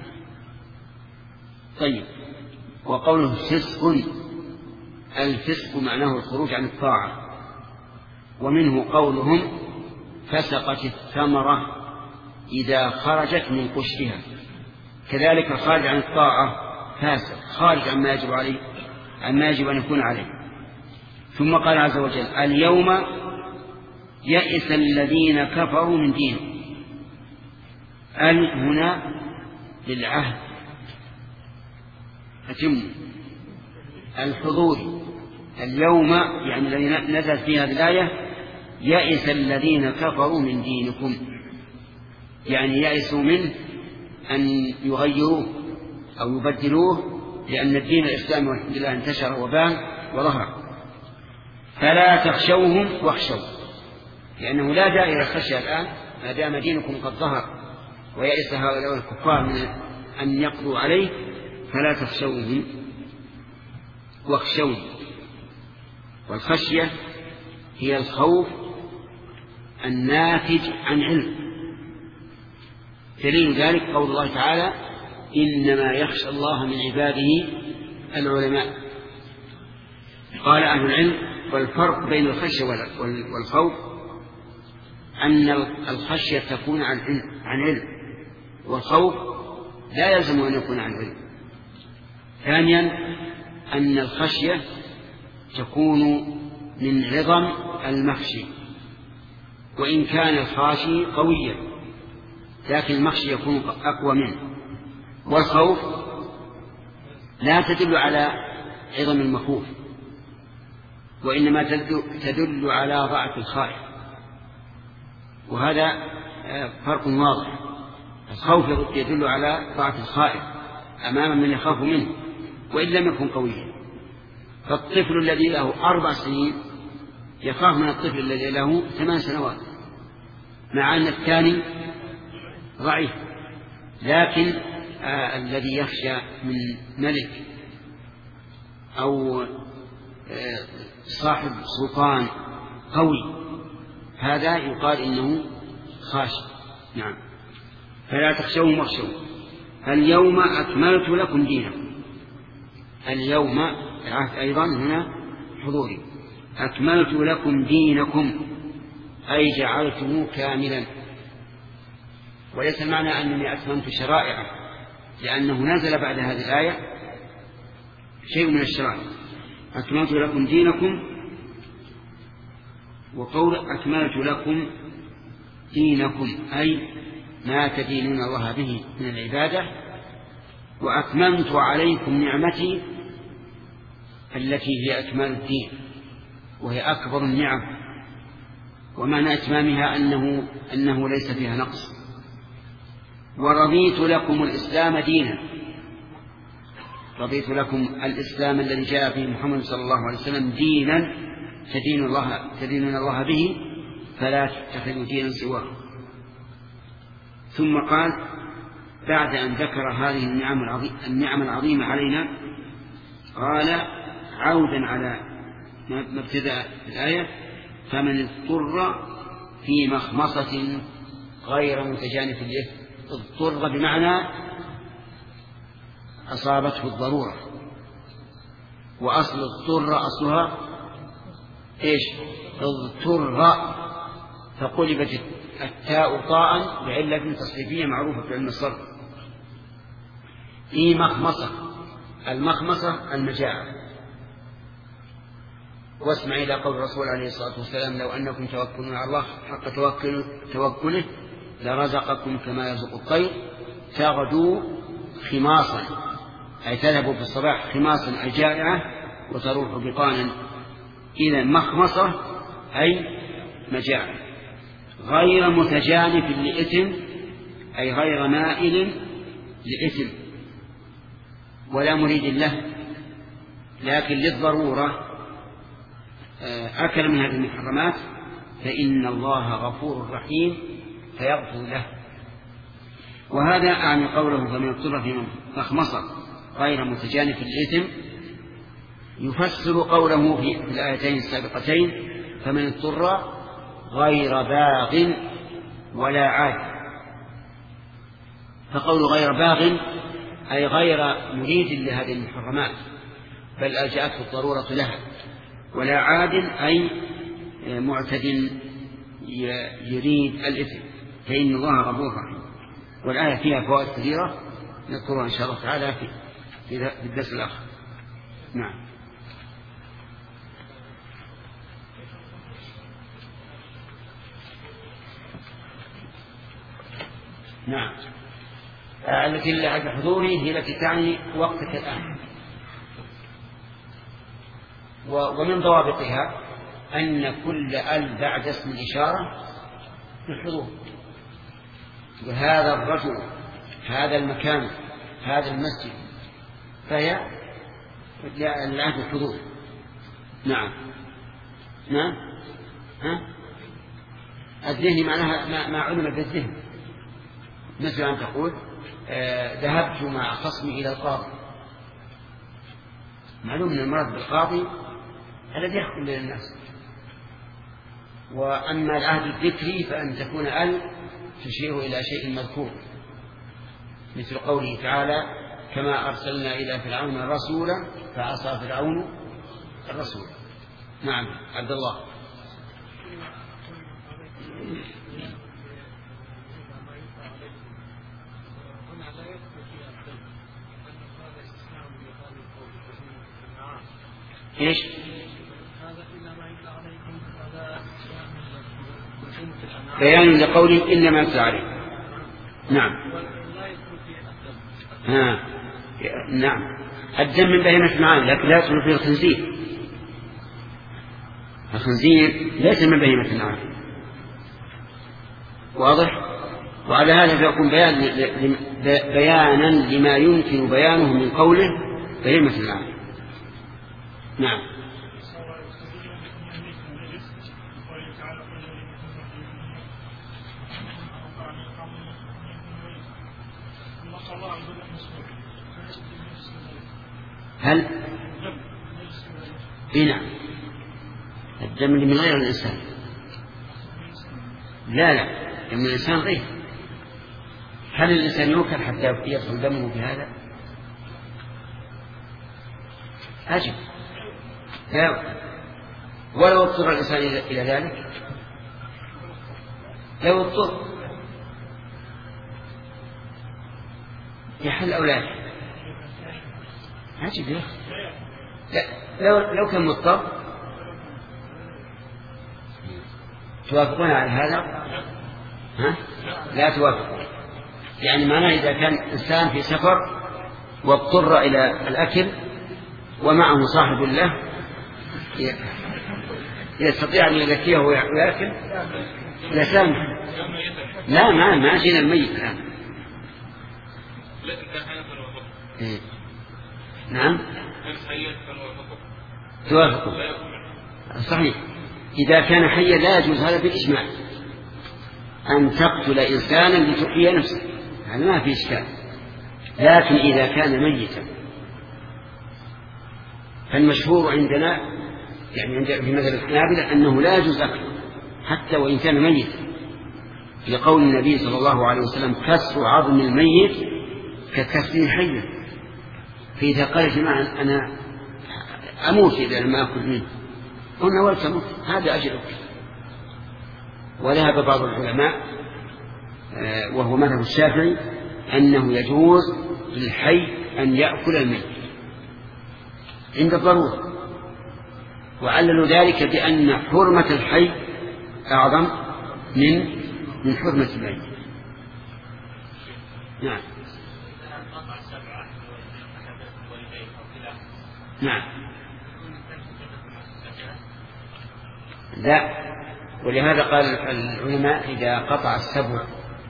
Speaker 1: طيب، وقوله فسق، الفسق معناه الخروج عن الطاعة، ومنه قولهم فسقت الثمرة إذا خرجت من قشرها، كذلك الخارج عن الطاعة فاسق، خارج عما يجب عليه عما يجب أن يكون عليه. ثم قال عز وجل اليوم يئس الذين كفروا من دينهم، ال هنا للعهد أتم الحضور، اليوم يعني الذي نزلت في هذه الآية يئس الذين كفروا من دينكم، يعني يئسوا منه أن يغيروه أو يبدلوه، لأن الدين الإسلامي والحمد لله انتشر وبان وظهر. فلا تخشوهم واخشوا، لأنه لا داعي للخشية الآن ما دام دينكم قد ظهر، ويئس هؤلاء الكفار من أن يقضوا عليه، فلا تخشوهم واخشوا. والخشية هي الخوف الناتج عن علم، دليل ذلك قول الله تعالى إنما يخشى الله من عباده العلماء. قال أهل العلم والفرق بين الخشية والخوف أن الخشية تكون عن علم، والخوف لا يلزم أن يكون عن علم. ثانيا أن الخشية تكون من عظم المخشي، وإن كان الخاشي قويا لكن المخشي يكون أقوى منه. والخوف لا تدل على عظم المخوف، وإنما تدل على ضعف الخائف، وهذا فرق واضح. الخوف يدل على ضعف الخائف أمام من يخاف منه وإن لم يكن قويا. فالطفل الذي له أربع سنين يخاف من الطفل الذي له ثمان سنوات، مع أن الثاني ضعيف. لكن آه الذي يخشى من ملك أو آه صاحب سلطان قوي هذا يقال إنه خاشع. نعم. فلا تخشوهم واخشوا. اليوم أكملت لكم دينكم. اليوم العهد أيضا هنا حضوري. أكملت لكم دينكم أي جعلته كاملا، وليس المعنى أنني أتممت شرائعه، لأنه نزل بعد هذه الآية شيء من الشرائع. أكملت لكم دينكم، وقول أكملت لكم دينكم أي ما تدينون الله به من العبادة، وأتممت عليكم نعمتي التي هي أكمال الدين وهي أكبر النعم، ومعنى إتمامها أنه, أنه ليس فيها نقص. ورضيت لكم الإسلام دينا. رضيت لكم الإسلام الذي جاء به محمد صلى الله عليه وسلم دينا تدين الله تدينون الله به فلا تتخذوا دينا سواه. ثم قال بعد أن ذكر هذه النعم العظيمة, النعم العظيمة علينا قال عودا على ما ابتدأ الآية: فمن اضطر في مخمصة غير متجانف لإثم. اضطر بمعنى أصابته الضرورة، وأصل اضطر أصلها إيش؟ اضطر، فقلبت التاء طاء بعلة تصريفية معروفة في علم الصرف. في مخمصة، المخمصة المجاعة. واسمع إلى قول الرسول عليه الصلاة والسلام: لو أنكم توكلون على الله حق توكله لرزقكم كما يرزق الطير تغدو خماصا، أي تذهب في الصباح خماصا أي جائعة وتروح بطانا. إذا مخمصة أي مجاعة. غير متجانف لإثم أي غير مائل لإثم ولا مريد له، لكن للضرورة أكل من هذه المحرمات، فإن الله غفور رحيم فيغفر له. وهذا أعني قوله فمن اضطر في مخمصة غير متجانف للإثم يفسر قوله في الآيتين السابقتين: فمن اضطر غير باغ ولا عاد. فقول غير باغ أي غير مريد لهذه المحرمات بل ألجأته الضرورة لها، ولا عاد أي معتد يريد الإثم، فإن الله غفور رحيم. والآية فيها فوائد كثيرة نذكرها إن شاء الله تعالى في الدرس الآخر. نعم. نعم. التي لعد حضوري هي التي تعني وقتك الآن. ومن ضوابطها أن كل ال بعد اسم الإشارة للحضور. وهذا الرجل، هذا المكان، هذا المسجد، فهي لعد الحضور. نعم. نعم. ها؟ الذهن معناها ما, ما علم بالذهن، مثل أن تقول آه ذهبت مع خصمي إلى القاضي. معلوم أن المراد بالقاضي الذي يحكم بين الناس. وأما العهد الذكري فأن تكون ال تشير إلى شيء مذكور، مثل قوله تعالى: كما أرسلنا إلى فرعون رسولا فعصى فرعون الرسول. نعم. عبد الله. إيش؟ بيان لقوله إنما يتلى عليكم. نعم. ها. نعم. الدم من بهيمة الأنعام لكن لا يدخل فيه الخنزير. الخنزير ليس من بهيمة الأنعام. واضح؟ وعلى هذا فيكون بيان بيانا لما يمكن بيانه من قوله بهيمة الأنعام. نعم. هل إيه نعم الدم اللي من غير الإنسان لا لا دم الإنسان غير. هل الإنسان يوكل حتى يدخل دمه في هذا؟ أجب لا. ولو اضطر الإنسان إلى ذلك لو اضطر يحل أو لا يحل أجب لا. لو, لو كان مضطر توافقون على هذا؟ ها؟ لا توافقون. يعني معناه إذا كان إنسان في سفر واضطر إلى الأكل ومعه صاحب له يستطيع أن يذكيه ويأكل لا سامح. لا ما ما جينا الميت الآن. إيه. نعم توافقوا صحيح. إذا كان حيا لا يجوز هذا بالإجماع أن تقتل إنسانا لتحيي نفسه هذا ما في إشكال. لكن إذا كان ميتا فالمشهور عندنا يعني عند في مذهب الحنابلة أنه لا يجوز أكله حتى وإن كان ميتا لقول النبي صلى الله عليه وسلم كسر عظم الميت ككسر حيا. فإذا قال يا جماعة أنا أموت إذا لم أكل منه قلنا ولا تموت هذا أجلك. وذهب بعض العلماء وهو مذهب الشافعي أنه يجوز للحي أن يأكل الميت عند الضرورة وعللوا ذلك بأن حرمة الحي أعظم من من حرمة الميت. نعم نعم لا. ولهذا قال العلماء إذا قطع السبع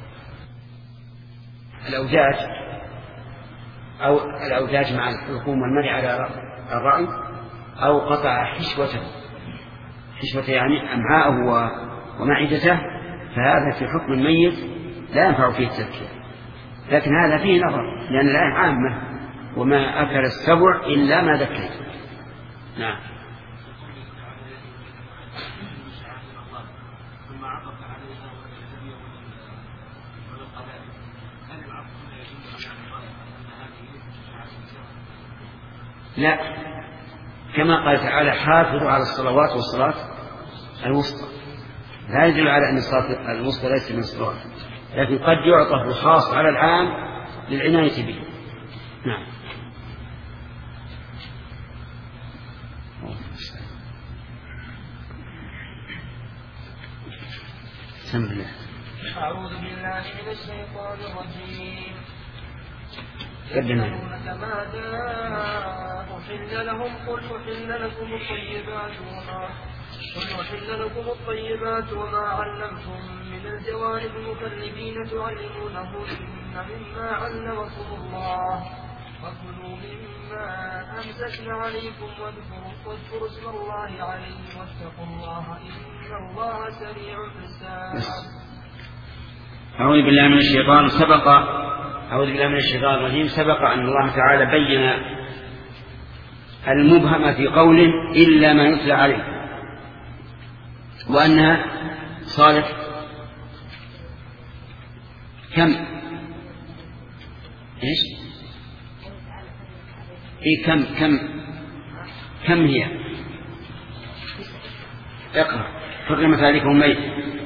Speaker 1: الأوجاج أو الأوجاج مع الحلقوم والمرء على الرأي أو قطع حشوته حشوته يعني أمعاءه ومعدته فهذا في حكم الميت لا ينفع فيه التذكير. لكن هذا فيه نظر لأن الآية عامة وما أكل السبع إلا ما ذكيت. نعم لا كما قال تعالى حافظوا على الصلوات والصلاة الوسطى لا يدل على أن الصلاة الوسطى ليست من الصلوات لكن قد يعطف الخاص على العام للعناية به. نعم بسم الله.
Speaker 2: أعوذ بالله من الشيطان الرجيم.
Speaker 1: يسألونك
Speaker 2: ماذا أحل لهم قل أحل لكم الطيبات وما قل أحل لكم الطيبات وما علمتم من الجوارح المكلبين تعلمونهن مما علمكم الله وكلوا مما أمسكنا عليكم واذكروا اسم الله عليه واتقوا الله إن الله سريع الحساب.
Speaker 1: أعوذ بالله من الشيطان سبق أعوذ بالله من الشيطان الرجيم سبق أن الله تعالى بين المبهم في قوله إلا ما يتلى عليه وأنها صالح كم إيش إيه كم كم كم هي اقرأ حرمت عليكم الميت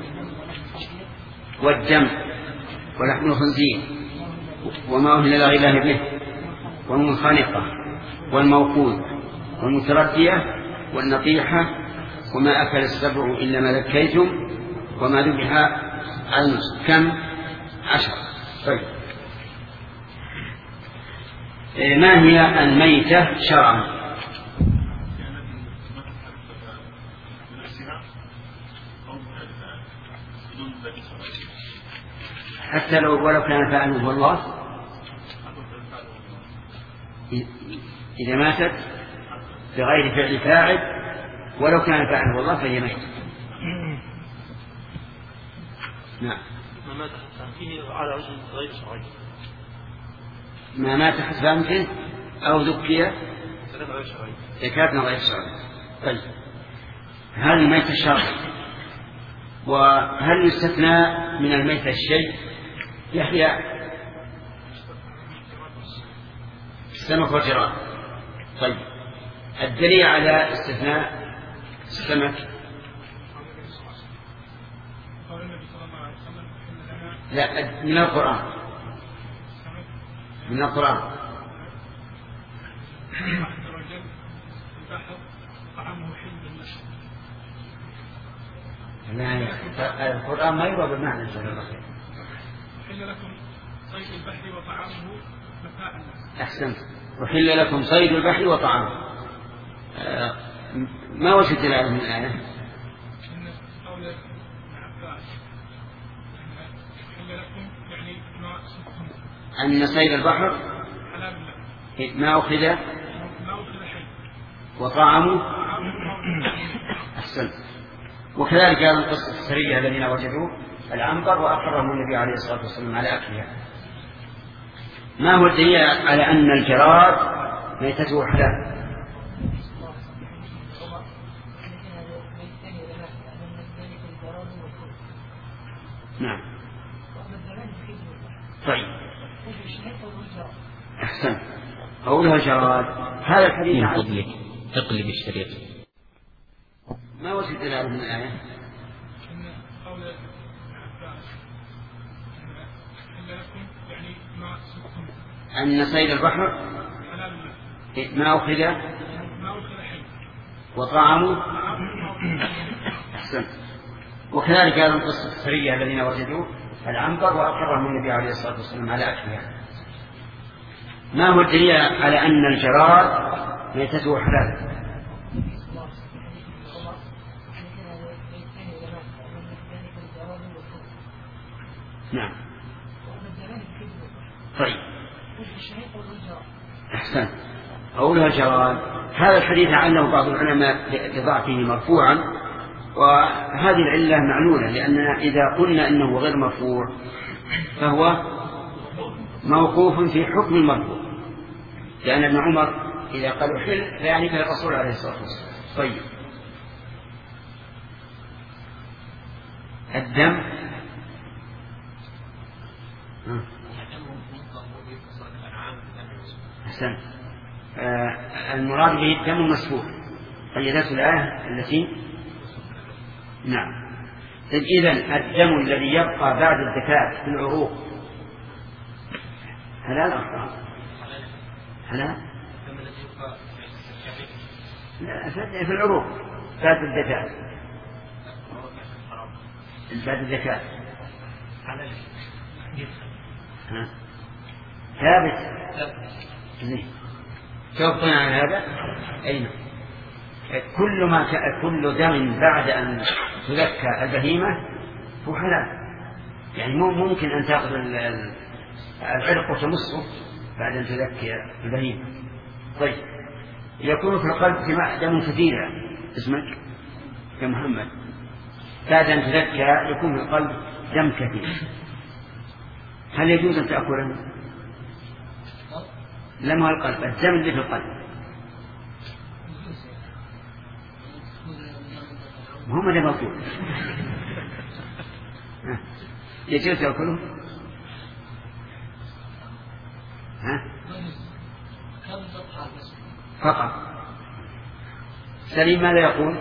Speaker 1: والدم ولحم الخنزير وما أهل لغير الله به والمنخنقة والموقوذ والمتردية والنطيحة وما أكل السبع إلا ما ذكيتم وما ذبح على النصف كم عشر. طيب ما هي الميتة شرعا؟ حتى لو ولو كان فاعله هو الله إذا ماتت بغير فعل فاعل ولو كان فاعله الله فهي ميتة. نعم
Speaker 3: ما مات فيه على وجه غير شرعي
Speaker 1: ما مات حسب أنفه أو ذكي زكاة غير شرعية. طيب هذا الميت الشرعي. وهل يستثنى من الميت الشيء؟ يحيى السمك والجراد. طيب الدليل على استثناء السمك؟ لا، من القرآن. من القرآن لا، القرآن ما يروى بالمعنى. جزاك الله خير.
Speaker 3: أحل لكم صيد البحر وطعامه متاعا لكم.
Speaker 1: أحسنت. أحل لكم صيد البحر وطعامه. آه ما وجه الدلالة من الآية؟
Speaker 3: إن قول ابن عباس أحل لكم يعني ما صدتم.
Speaker 1: أن صيد البحر
Speaker 3: حلال لكم.
Speaker 1: ما أخذ
Speaker 3: ما أخذ حي.
Speaker 1: وطعامه. أحسنت. وكذلك هذه القصة السرية الذين وجدوا العنبر وأقرهم النبي عليه الصلاة والسلام على أكلها. ما هو الدليل على أن الجراد ميتته حلال؟ نعم. طيب أحسن. قولها الجراد. هذا الحديث
Speaker 4: من فضلك اقلب الشريط.
Speaker 1: ما وجه الدلالة من الآية؟
Speaker 3: إن قول ابن عباس أحل لكم يعني ما صدتم.
Speaker 1: أن صيد البحر
Speaker 3: حلال لكم.
Speaker 1: ما أخذ
Speaker 3: ما أخذ حي.
Speaker 1: وطعامه. أحسنت. وكذلك هذه القصة السرية الذين وجدوا العنبر وأقرهم النبي عليه الصلاة والسلام على أكلها. ما هو الدليل على أن الجراد ميتته حلال؟ نعم. طيب أحسن. قولها الجراد. هذا الحديث عنه بعض العلماء لضعفه مرفوعا، وهذه العلة معلولة، لأننا إذا قلنا أنه غير مرفوع فهو موقوف في حكم المرفوع، لأن ابن عمر إذا قال حل فيعني في الرسول عليه الصلاة والسلام. طيب الدم أحسن. آه المراد به الدم المسفوح. قيدته الآية التي نعم. إذن الدم الذي يبقى بعد الزكاة في العروق حلال أو حرام؟ حلال. لا، في العروق بعد الزكاة. بعد الزكاة ثابت. زين. توقفنا عن هذا. أين كل ما ك... كل دم بعد أن تذكى البهيمة هو حلال. يعني مو ممكن أن تأخذ العرق وتمصه بعد أن تذكي البهيمة. طيب يكون في القلب دم كثير. اسمك يا محمد. بعد أن تذكى يكون في القلب دم كثير. هل يجوز أن تأكله؟ لم هو القلب، الدم اللي في القلب. هم اللي موجود. يجوز تأكله؟ ها؟ فقط. سليم ماذا يقول؟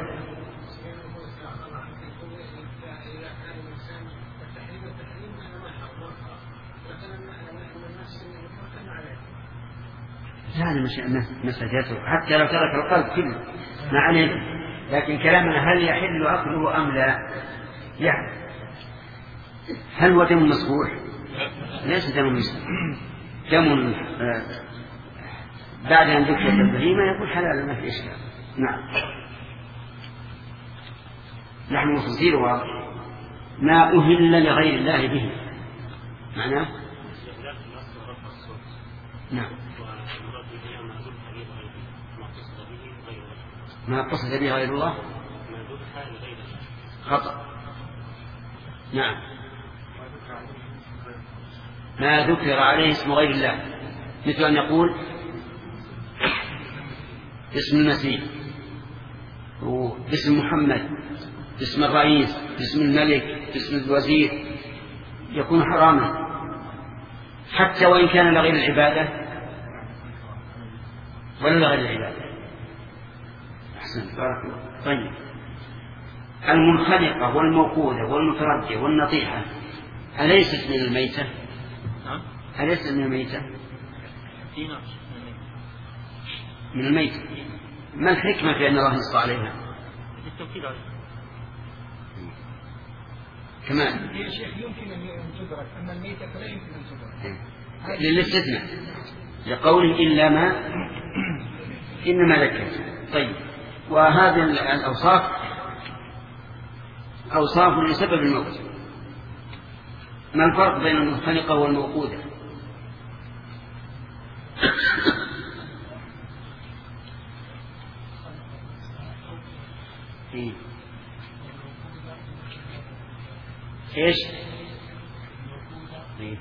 Speaker 1: هذا مسألته حتى لو ترك القلب كله ما عليه. لكن كلامنا هل يحل أكله أم لا؟ يعني هل هو دم مسفوح؟ ليس دم مسفوح. دم بعد أن ذكرت البهيمة يقول حلال ما في إشكال. نعم. نحن نفصيل ما أهل لغير الله به معناه. نعم. ما قصد به غير الله خطأ. نعم. ما ذكر عليه اسم غير الله مثل أن يقول باسم المسيح وباسم محمد، باسم الرئيس، باسم الملك، باسم الوزير، يكون حراما حتى وإن كان لغير العبادة ولا لغير العبادة. أحسن، بارك الله. طيب، المنخنقة والموقوذة والمتردية والنطيحة أليست من الميتة؟ أليست من الميتة؟ من الميتة. ما الحكمة في أن الله نص عليها؟ كمان
Speaker 5: يا شيخ يمكن أن تدرك، أما الميتة فلا يمكن أن تدرك
Speaker 1: للاستثناء لقوله إلا ما إنما ذكرت. طيب، وهذه الأوصاف أوصاف لسبب الموت. ما الفرق بين المنخنقة والموقوذة؟ إيه؟ إيش؟ إيه؟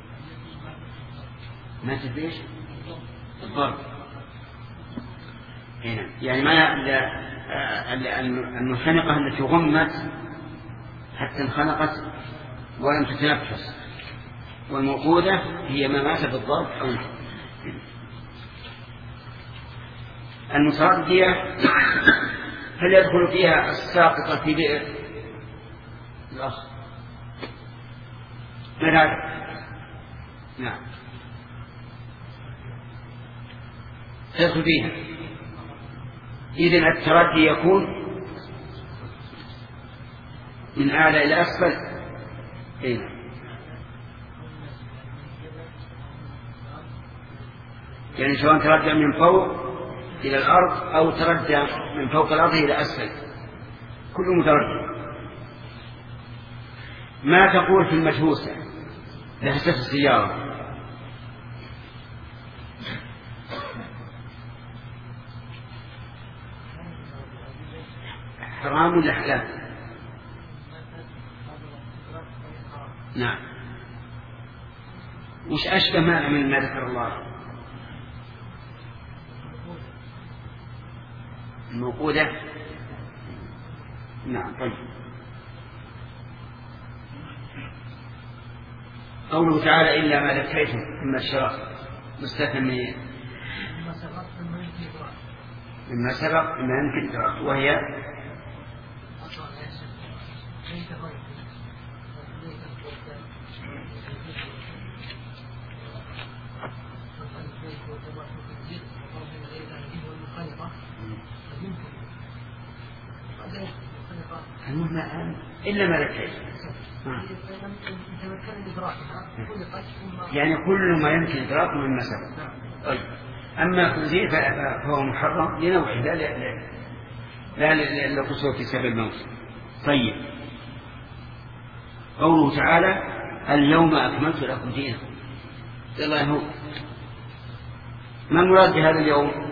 Speaker 1: ما تدريش؟ الضرب. هنا يعني ما المنخنقة التي غمت حتى انخنقت ولم تتنفس، والموقوذة هي ما مات بالضرب أو نحو. المتردية هل يدخل فيها الساقطة في بئر الأخ؟ ما نعم تدخل فيها. إذن التردي يكون من أعلى إلى أسفل. إيه؟ يعني سواء تردى من فوق إلى الأرض أو تردى من فوق الأرض إلى أسفل، كله متردد. ما تقول في المجهوسة لحسة السيارة؟ حرام ولا حلال؟ نعم. وش أشبه معنى من ما ذكر الله؟ الموقودة. نعم. طيب، قوله تعالى إلا ما ذكيتم مما الشرع مستثنى مما سبق مما يمكن ترك، وهي إلا ما ذكيت، يعني كل ما يمكن إدراكه مما سبق. طيب، أما خنزير فهو محرم لنوعه لا لا لا لقصور في سبب الموت. طيب، قوله تعالى اليوم أكملت لكم دينكم، الله هو ما المراد بهذا اليوم؟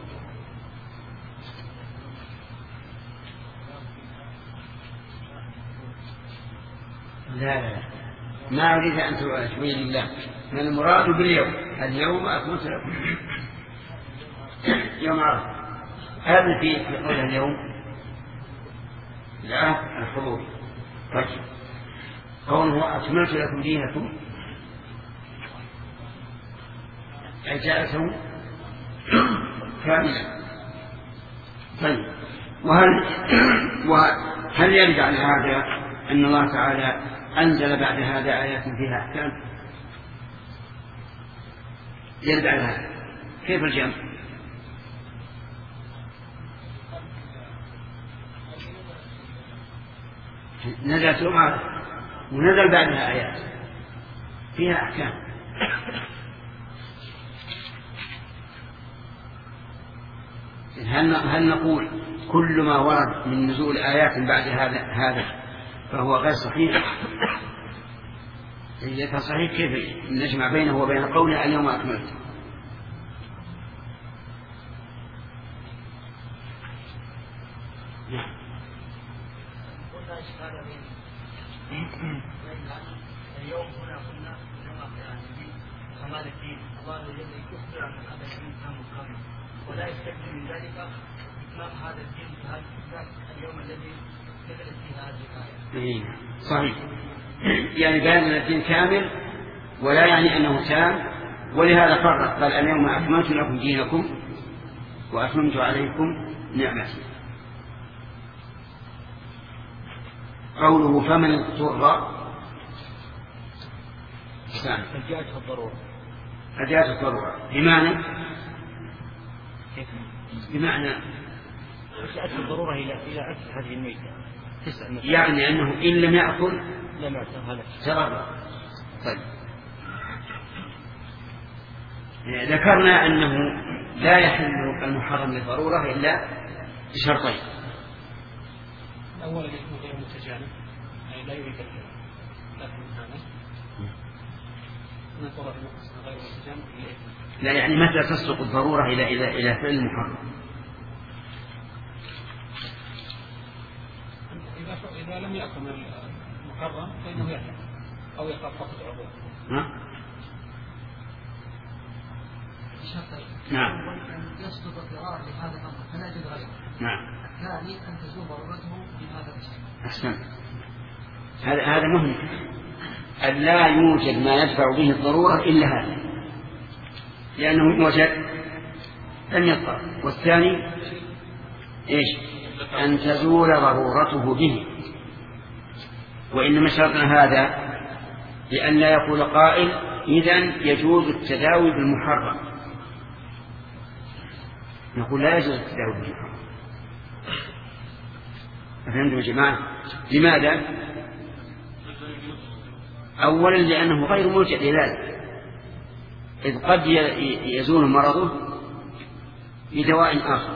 Speaker 1: لا لا ما أريد أن تبين لله ما المراد باليوم. اليوم أكملت لكم يوم عرفة. هذا في قول اليوم لا الحضور. طيب، قوله أكملت لكم دينكم أي جاءته كاملة. طيب، وهل وهل يرجع على هذا أن الله تعالى أنزل بعد هذا آيات فيها أحكام؟ يرجع على هذا كيف الجمع؟ نزلت معه ونزل بعدها آيات فيها أحكام. هل هل نقول كل ما ورد من نزول آيات بعد هذا هذا فهو غير صحيح؟ إذا كان صحيح كيف نجمع بينه وبين قوله اليوم أكملت؟
Speaker 6: كمال الدين الله الذي يخبر عن هذا الدين كان مكرما ولا يستكبر من ذلك إتمام هذا الدين في هذا اليوم الذي نزلت فيه هذه الآية.
Speaker 1: صحيح. يعني بيان أن الدين كامل ولا يعني أنه تام، ولهذا فرق قال اليوم أكملت لكم دينكم وأتممت عليكم نعمتي. قوله فمن اضطر
Speaker 6: فجاءته الضرورة
Speaker 1: فجاءته الضرورة بمعنى بمعنى
Speaker 6: فجاءته الضرورة إلى إلى أكل هذه الميتة
Speaker 1: يعني أنه إن لم يأكل
Speaker 6: لم يأكل
Speaker 1: تضرر. طيب ذكرنا أنه لا يحل المحرم للضرورة إلا بشرطين.
Speaker 3: الأول أن يكون غير متجانب أي لا يريد الكلام لكن هذا من طرف المقصد غير متجانب
Speaker 1: لا يعني متى تسلق الضرورة إلى إلى إلى فعل المحرم؟
Speaker 3: إذا إذا لم يأكل المحرم فإنه يأكل أو يقع فقط عضوه.
Speaker 1: نعم.
Speaker 6: يصدق الضرار لهذا الأمر فلا يجوز غيره.
Speaker 1: نعم.
Speaker 6: الثاني أن تزول ضرورته بهذا الشيء.
Speaker 1: أحسن. هذا هذا مهم أن لا يوجد ما يدفع به الضرورة إلا هذا، لأنه وجد لم يضطر. والثاني إيش؟ أن تزول ضرورته به. وإنما شرطنا هذا لأن لا يقول قائل إذن يجوز التداوي بالمحرم. نقول لا يجوز التداوي بالمحرم. أفهمتم يا جماعة؟ لماذا؟ أولا لأنه غير ملجأ لذلك، إذ قد يزول مرضه بدواء آخر،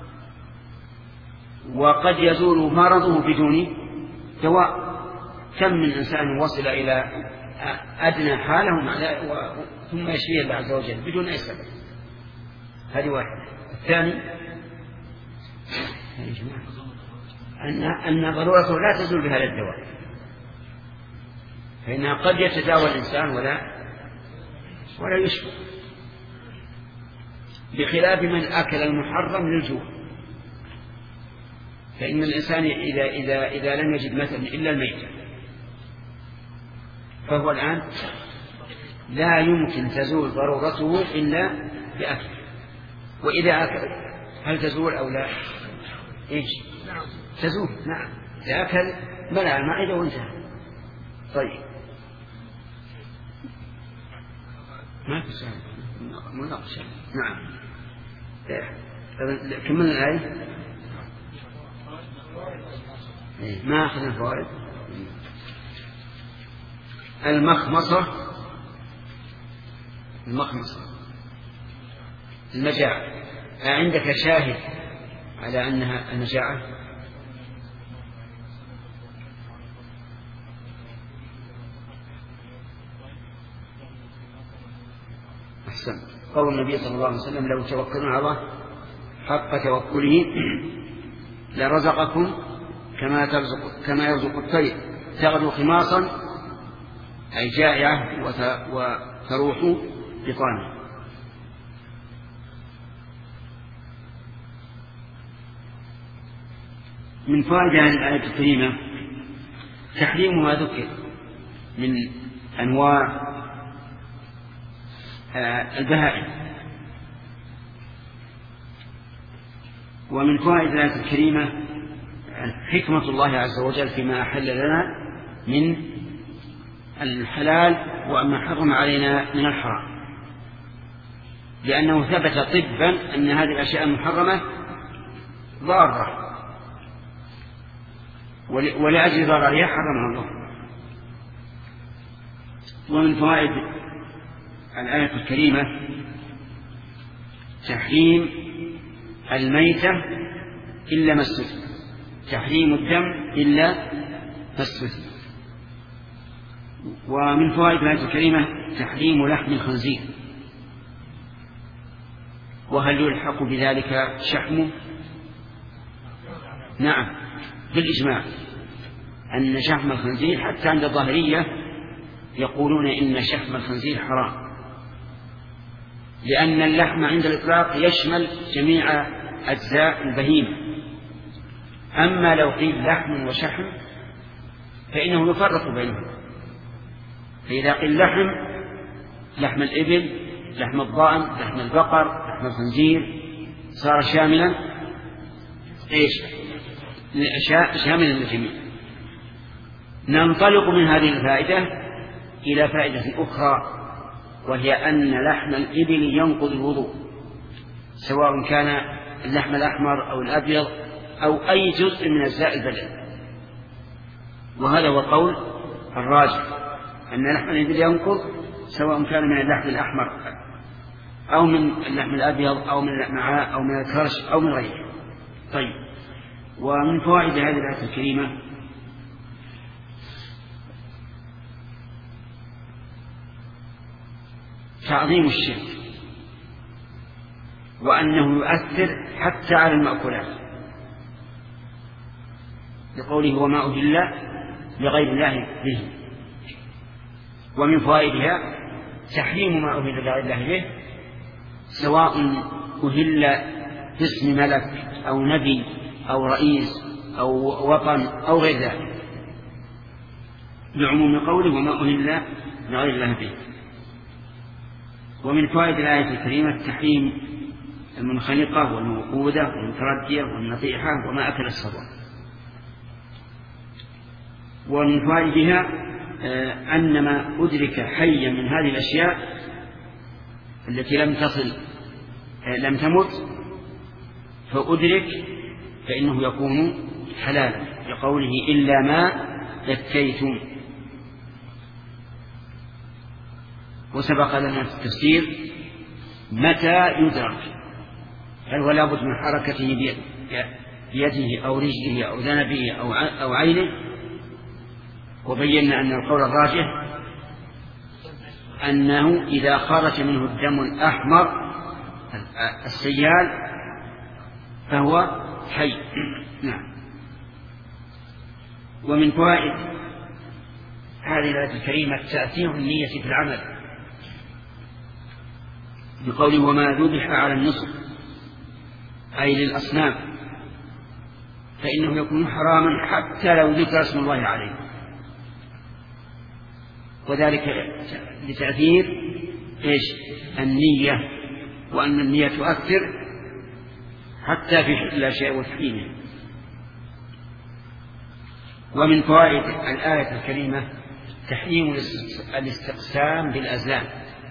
Speaker 1: وقد يزول مرضه بدون دواء. كم من إنسان وصل إلى أدنى حاله ثم يشفيه الله عز وجل بدون أي سبب. هذه واحدة. الثاني أن أن ضرورته لا تزول بهذا الدواء، فإنها قد يتداوى الإنسان ولا ولا يشفى، بخلاف من أكل المحرم للجوع. فإن الإنسان إذا إذا إذا لم يجد مثلا إلا الميتة فهو الآن لا يمكن تزول ضرورته إلا بأكل. وإذا أكل هل تزول أو لا؟ إيش؟ تزول. نعم. إذا أكل ملأ المعدة وانتهى. طيب ما في سؤال مناقشة. نعم. كملنا الآية. ما أخذ الفوائد. المخمصة المخمصة المجاعة. عندك شاهد على أنها المجاعة؟ أحسن. قول النبي صلى الله عليه وسلم لو توكلنا على الله حق توكله لرزقكم كما ترزق كما يرزق الطير تغدو خماصا أي جائعة وتروح بطانها. من فائدة هذه الآية الكريمة تحريم ما ذكر من أنواع البهائم. ومن فوائد الآية الكريمة حكمة الله عز وجل فيما أحل لنا من الحلال وما حرم علينا من الحرام، لأنه ثبت طبا أن هذه الأشياء المحرمة ضارة ولأجل ضررها حرمها الله. ومن فوائد الآية الكريمة تحريم الميتة إلا ما استثنى، تحريم الدم إلا ما استثنى. ومن فوائد الآية الكريمة تحريم لحم الخنزير. وهل يلحق بذلك شحمه؟ نعم بالإجماع أن شحم الخنزير حتى عند الظاهرية يقولون إن شحم الخنزير حرام لأن اللحم عند الإطلاق يشمل جميع أجزاء البهيمة. أما لو قيل لحم وشحم فإنه يفرق بينهم، فإذا قيل لحم لحم الإبل، لحم الضأن، لحم البقر، لحم الخنزير، صار شاملا إيش؟ شاملا للجميع. ننطلق من هذه الفائدة إلى فائدة أخرى، وهي أن لحم الإبل ينقض الوضوء، سواء كان اللحم الأحمر أو الأبيض أو أي جزء من أجزاء البدن. وهذا هو القول الراجح، أن لحم الإبل ينقض سواء كان من اللحم الأحمر أو من اللحم الأبيض أو من الأمعاء أو من الكرش أو من غيره. طيب، ومن فوائد هذه الآية الكريمة تعظيم الشرك، وأنه يؤثر حتى على المأكولات، لقوله وما أهل لغير الله به. ومن فوائدها تحريم ما أهل لغير الله به، سواء أهل باسم ملك أو نبي أو رئيس أو وطن أو غير ذلك، لعموم قوله وما أهل لغير الله به. ومن فوائد الآية الكريمة تحريم المنخنقة والموقودة والمتردية والنطيحة وما أكل السبع. ومن فوائدها أن ما أدرك حيا من هذه الأشياء التي لم تصل لم تمت فأدرك فإنه يكون حلالا، لقوله إلا ما ذكيتم. وسبق لنا في التفسير متى يدرك، هل هو لابد من حركته بيده أو رجله أو ذنبه أو عينه، وبينا أن القول الراجح أنه إذا خرج منه الدم الأحمر السيال فهو حي. نعم. ومن فوائد هذه الآية الكريمة تأثير النية في العمل، بقوله وما ذبح على النصب أي للأصنام، فإنه يكون حراما حتى لو ذكر اسم الله عليه، وذلك لتأثير إيش؟ النية، وأن النية تؤثر حتى في الأشياء وتحريمها. ومن فوائد الآية الكريمة تحريم الاستقسام بالأزلام،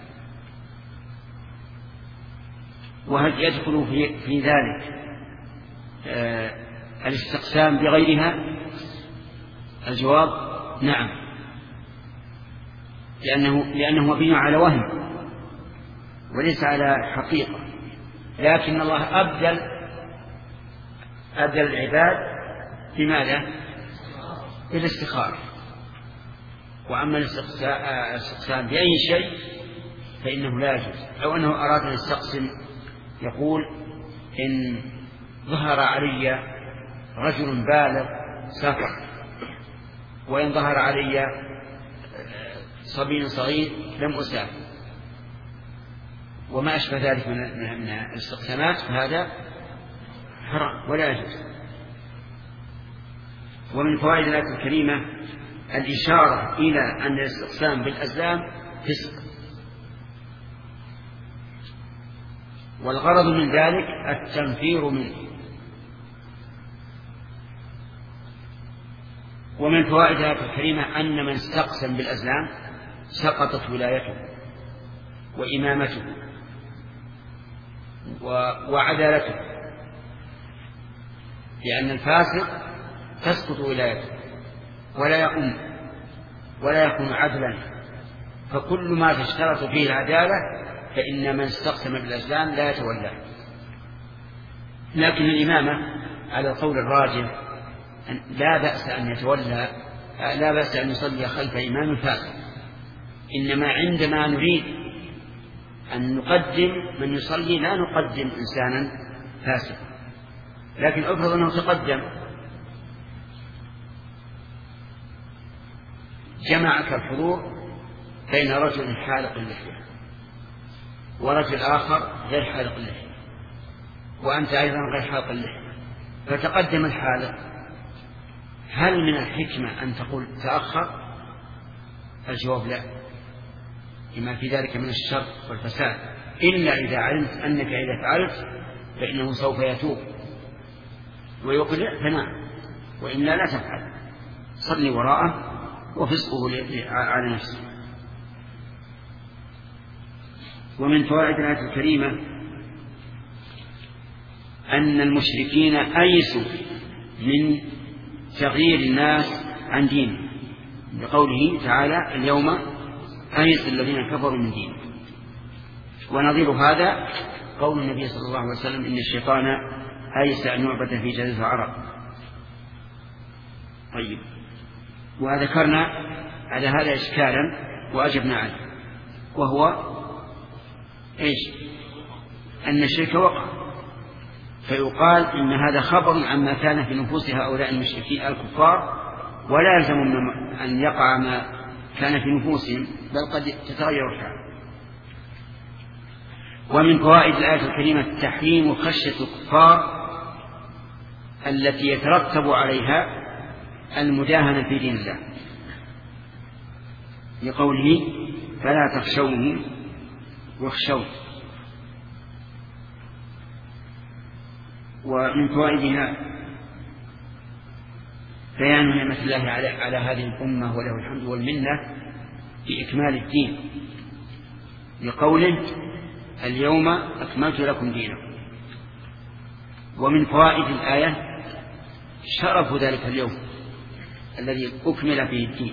Speaker 1: وهل يدخل في, في ذلك آه الاستقسام بغيرها؟ الجواب نعم، لأنه, لأنه مبني على وهم وليس على حقيقة، لكن الله أبدل أبدل العباد بماذا؟ بالاستخارة. وأما الاستقسام بأي شيء فإنه لا يجوز. لو أنه أراد أن يستقسم يقول إن ظهر علي رجل بالغ سافر، وإن ظهر علي صبي صغير لم أسافر، وما أشبه ذلك من الاستقسامات، فهذا حرام ولا يجوز. ومن فوائد الآية الكريمة الإشارة إلى أن الاستقسام بالأزلام فسق، والغرض من ذلك التنفير منه. ومن فوائد الآية الكريمة أن من استقسم بالأزلام سقطت ولايته وإمامته وعدالته، لأن الفاسق تسقط ولايته ولا يؤم ولا يكون عدلا، فكل ما تشترط فيه العدالة فإن من استقسم بالأزلام لا يتولى. لكن الإمامة على القول الراجح لا بأس أن يتولى، لا بأس أن يصلي خلف إمام فاسق، إنما عندما نريد أن نقدم من يصلي لا نقدم إنسانا فاسقا. لكن أفرض أنه تقدم جمعك الحضور بين رجل حالق اللحية ورجل آخر غير حالق اللحية وأنت أيضا غير حالق اللحية فتقدم الحالق، هل من الحكمة أن تقول تأخر؟ الجواب لا، لما في ذلك من الشر والفساد، إلا إذا علمت أنك إذا فعلت فإنه سوف يتوب ويقلع فنعم، وإلا لا تفعل، صلي وراءه وفسقه على نفسه. ومن فوائد الآية الكريمة أن المشركين أيسوا من تغيير الناس عن دينه، بقوله تعالى اليوم أيس الذين كفروا من دينه. ونظير هذا قول النبي صلى الله عليه وسلم إن الشيطان أيس أن يعبد في جزيرة العرب. طيب، وذكرنا على هذا إشكالا وأجبنا عنه، وهو إيش؟ أن الشرك وقع، فيقال إن هذا خبر عما كان في نفوس هؤلاء المشركين الكفار، ولا يلزم أن يقع ما كان في نفوسهم، بل قد تتغير الحال. ومن فوائد الآية الكريمة تحريم خشية الكفار التي يترتب عليها المداهنة في دين الله، لقوله فلا تخشوهم واخشوا. ومن فوائدها بيان نعمة الله على, على هذه الأمة وله الحمد والمنة بإكمال الدين، لقوله اليوم أكملت لكم دينكم. ومن فوائد الآية شرف ذلك اليوم الذي أكمل فيه الدين،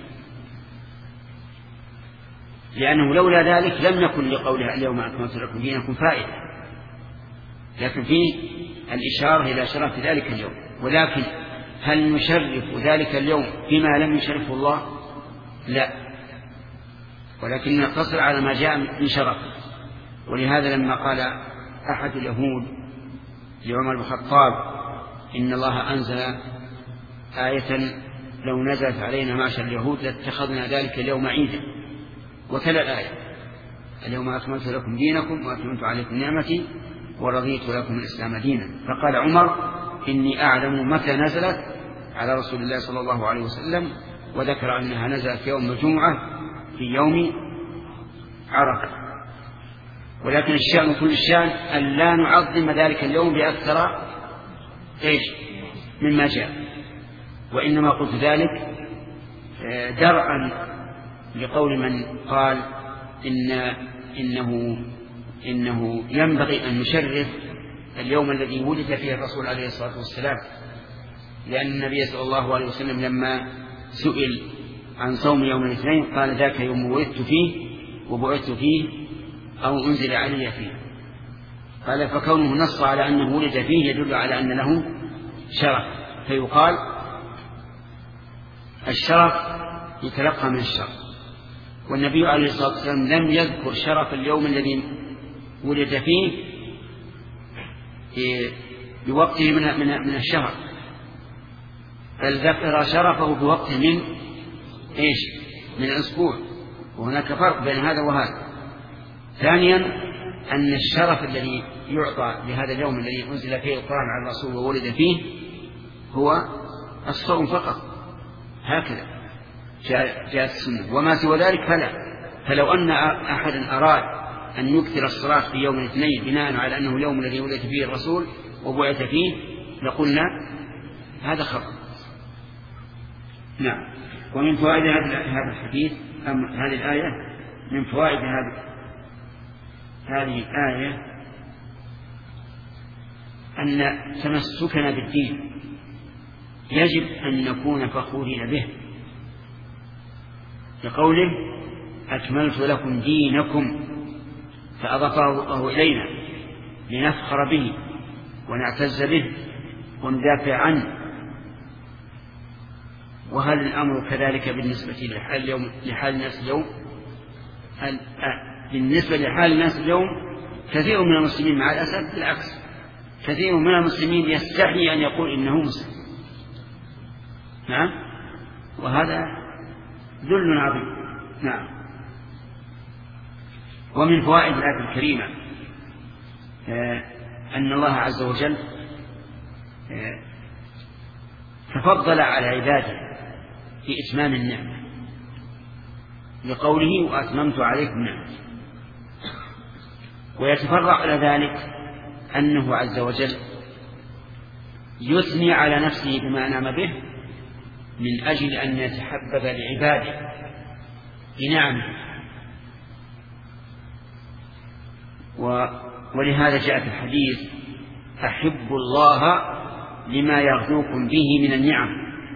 Speaker 1: لأنه لولا ذلك لم يكن لقولها اليوم أكملت لكم دينكم فائدة، لكن فيه الإشارة إلى شرف ذلك اليوم. ولكن هل نشرف ذلك اليوم بما لم يشرفه الله؟ لا، ولكن نقتصر على ما جاء من شرف. ولهذا لما قال أحد اليهود لعمر بن الخطاب إن الله أنزل آية لو نزلت علينا معشر اليهود لاتخذنا ذلك اليوم عيدا، وتلا الآية اليوم أكملت لكم دينكم وأتممت عليكم نعمتي ورضيت لكم الإسلام دينا. فقال عمر إني أعلم متى نزلت على رسول الله صلى الله عليه وسلم، وذكر أنها نزلت يوم الجمعة في يوم عرفة. ولكن الشأن كل الشأن أن لا نعظم ذلك اليوم بأكثر إيش مما جاء، وإنما قلت ذلك درءا لقول من قال إن إنه إنه ينبغي أن نشرف اليوم الذي ولد فيه الرسول عليه الصلاة والسلام، لأن النبي صلى الله عليه وسلم لما سئل عن صوم يوم الاثنين قال ذاك يوم ولدت فيه وبعثت فيه أو أنزل علي فيه. قال فكونه نص على أنه ولد فيه يدل على أن له شرف، فيقال الشرف يتلقى من الشرف. والنبي عليه الصلاة والسلام لم يذكر شرف اليوم الذي ولد فيه بوقته من من الشهر، بل ذكر شرفه بوقته من إيش من الأسبوع، وهناك فرق بين هذا وهذا. ثانيا أن الشرف الذي يعطى لهذا اليوم الذي أنزل فيه القرآن على الرسول وولد فيه هو الصوم فقط، هكذا جاءت السنة، وما سوى ذلك فلا. فلو أن أحدا أراد أن يكثر الصلاة في يوم الاثنين بناء على أنه اليوم الذي ولد فيه الرسول وبعث فيه لقلنا هذا خطأ. نعم. ومن فوائد هذا الحديث أم هذه الآية من فوائد هذه هذه الآية أن تمسكنا بالدين يجب أن نكون فخورين به، لقوله أكملت لكم دينكم، فأضافه الله إلينا لنفخر به ونعتز به وندافع عنه. وهل الأمر كذلك بالنسبة لحال اليوم لحال الناس اليوم؟ بالنسبة لحال الناس اليوم كثير من المسلمين مع الأسف بالعكس، كثير من المسلمين يستحي أن يقول إنه مسلم. نعم، وهذا ذل عظيم. نعم. ومن فوائد الآية الكريمة أن الله عز وجل تفضل على عباده في إتمام النعمة لقوله وأتممت عليكم نعمتي، ويتفرع على ذلك أنه عز وجل يثني على نفسه بما أنعم به من أجل أن يتحبب لعباده بنعمه. ولهذا جاء في الحديث أحبوا الله لما يغنوكم به من النعم.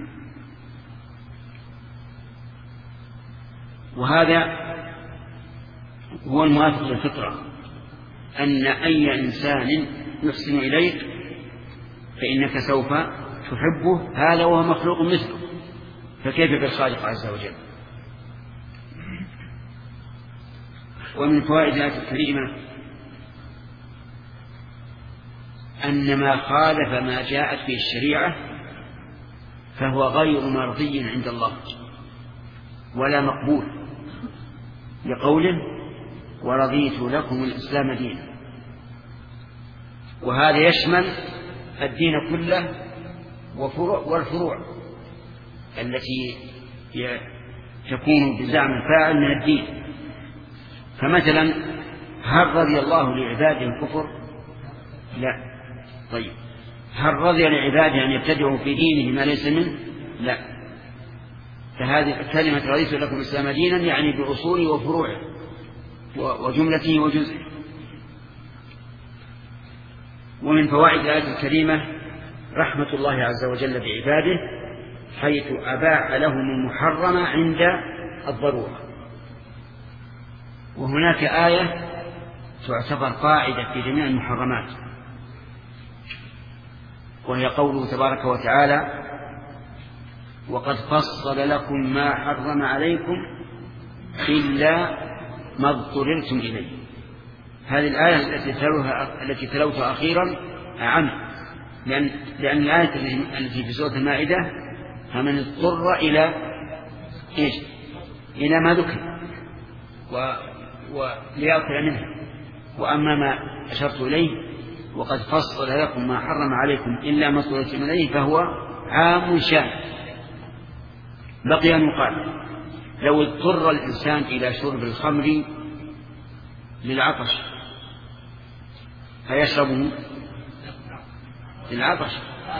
Speaker 1: وهذا هو الموافق للفطرة، أن أي إنسان يحسن إليك فإنك سوف تحبه، هذا وهو مخلوق مثله، فكيف بالخالق عز وجل. ومن فوائد الآية الكريمة أن ما خالف ما جاءت به الشريعة فهو غير مرضي عند الله ولا مقبول، لقوله ورضيت لكم الإسلام دينا. وهذا يشمل الدين كله وفروع والفروع التي تكون بزعم الفاعل من الدين. فمثلا هل رضي الله لعباده الكفر؟ لا. طيب هل رضي لعباده أن يبتدعوا في دينه ما ليس منه؟ لا. فهذه كلمة رضيت لكم الإسلام دينا يعني بأصوله وفروعه وجملته وجزئه. ومن فوائد الآية الكريمة رحمة الله عز وجل بعباده حيث أباح لهم المحرم عند الضرورة. وهناك آية تعتبر قاعدة في جميع المحرمات، وهي قوله تبارك وتعالى وقد فصل لكم ما حرم عليكم إلا ما اضطررتم إليه. هذه الآية التي تلوها التي تلوتها أخيرا أعم، لأن لأن الآية التي في سورة المائدة فمن اضطر إلى إيش؟ إلى ما ذكر وليأكل منها. وأما ما أشرت إليه وقد فصل لكم ما حرم عليكم إلا ما اضطررتم إليه فهو عام شامل. بقي أن يقال لو اضطر الإنسان إلى شرب الخمر للعطش فيشربه للعطش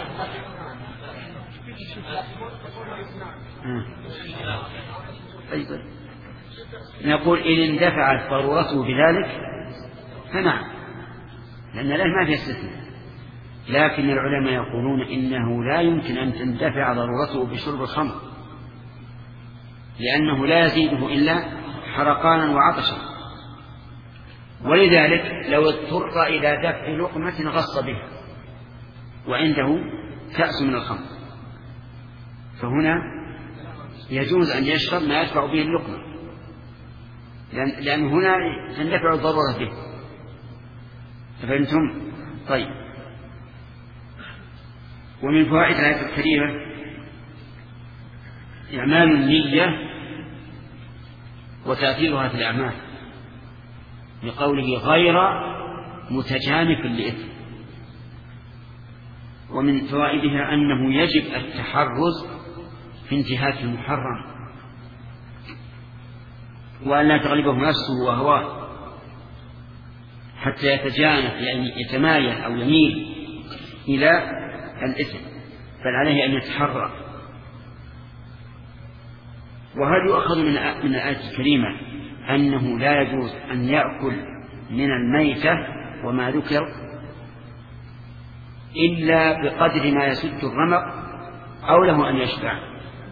Speaker 1: أيضا نقول إن اندفعت ضرورته بذلك فنعم، لأن له ما في استثناء. لكن العلماء يقولون إنه لا يمكن أن تندفع ضرورته بشرب الخمر، لأنه لا يزيده إلا حرقانا وعطشا. ولذلك لو اضطر إلى دفع لقمة غص بها وعنده كأس من الخمر فهنا يجوز أن يشرب ما يدفع به اللقمة، لأن, لأن هنا تندفع الضرورة به. فهمتم؟ طيب. ومن فوائد الآية الكريمة إعمال النية وتأثيرها في الأعمال لقوله غير متجانف لإثم. ومن فوائدها أنه يجب التحرز في انتهاك المحرم وأن لا تغلبه نفسه وهواه حتى يتجانف يعني يتمايل أو يميل إلى الإثم، بل عليه أن يتحرى. وهل يؤخذ من الآية الكريمة أنه لا يجوز أن يأكل من الميتة وما ذكر إلا بقدر ما يسد الرمق أو له أن يشبع؟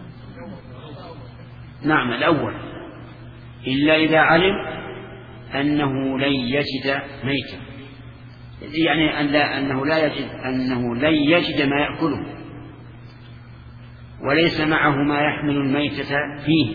Speaker 1: نعم الأول، إلا إذا علم أنه لن يجد ميتا، يعني أن لا أنه لا يجد أنه لن يجد ما يأكله وليس معه ما يحمل الميتة فيه،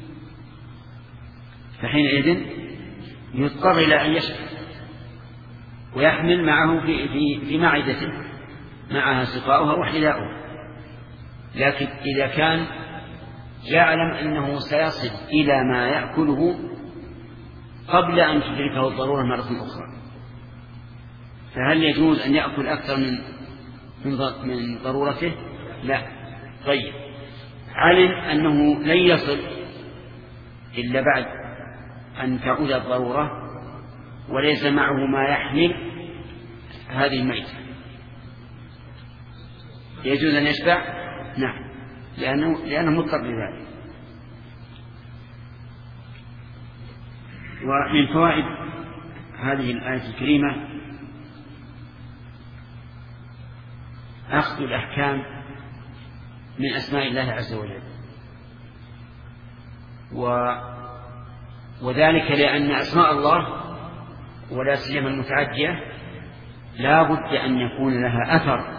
Speaker 1: فحينئذ يضطر إلى أن يشبع ويحمل معه في, في, في معدته معها سقاؤها وحذاؤها. لكن إذا كان يعلم أنه سيصل إلى ما يأكله قبل أن تدركه الضرورة مرة أخرى فهل يجوز أن يأكل أكثر من من ضرورته؟ لا. طيب، علم أنه لن يصل إلا بعد أن تعود الضرورة وليس معه ما يحمل هذه الميتة، يجوز أن يشبع؟ نعم، لأنه, لأنه مضطر لذلك. ومن فوائد هذه الآية الكريمة أخذ الأحكام من أسماء الله عز وجل، و وذلك لأن أسماء الله ولا سيما المتعدية لا بد أن يكون لها أثر،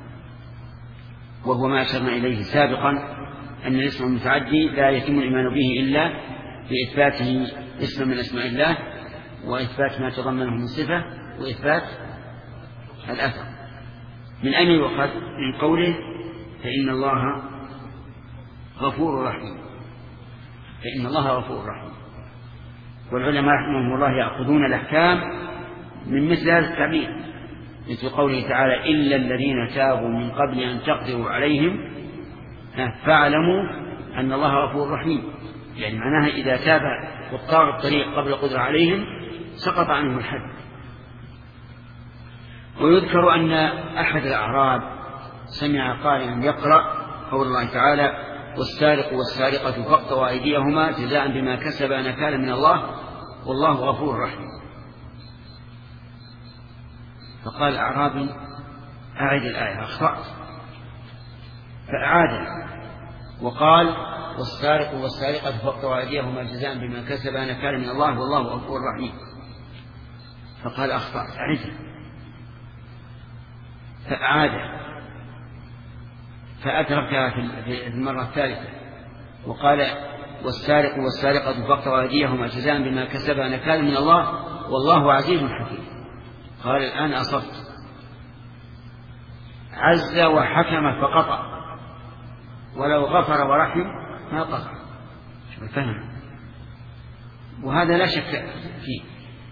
Speaker 1: وهو ما أشرنا إليه سابقا أن الاسم المتعدي لا يتم الإيمان به إلا بإثباته اسم من أسماء الله وإثبات ما تضمنه من صفة وإثبات الأثر. من أين يؤخذ؟ من قوله فإن الله غفور رحيم، فإن الله غفور رحيم. والعلماء رحمهم الله يأخذون الأحكام من مثل هذا التعبير، مثل قوله تعالى إلا الذين تابوا من قبل أن تقدروا عليهم فاعلموا أن الله غفور رحيم، يعني معناها إذا تاب وقطعوا الطريق قبل قدرة عليهم سقط عنه الحد. ويذكر أن أحد الأعراب سمع قائلا يقرأ قول الله تعالى والسارق والسارقة فاقطعوا أيديهما جزاء بما كسبا نكالا من الله والله غفور رحيم. فقال الأعرابي أعد الآية، أخطأت، فأعاد وقال والسارق والسارقة فاقطعوا أيديهما جزاء بما كسبا نكالا من الله والله غفور رحيم. فقال أخطأت، أعدها، فأعاد فأتركها في المرة الثالثة وقال والسارق والسارقة فاقطعوا أيديهما جزاء بما كسبا نكالا من الله والله عزيز حكيم. قال الآن أصبت، عز وحكم فقطع، ولو غفر ورحم ما قطع. فهم، وهذا لا شك فيه.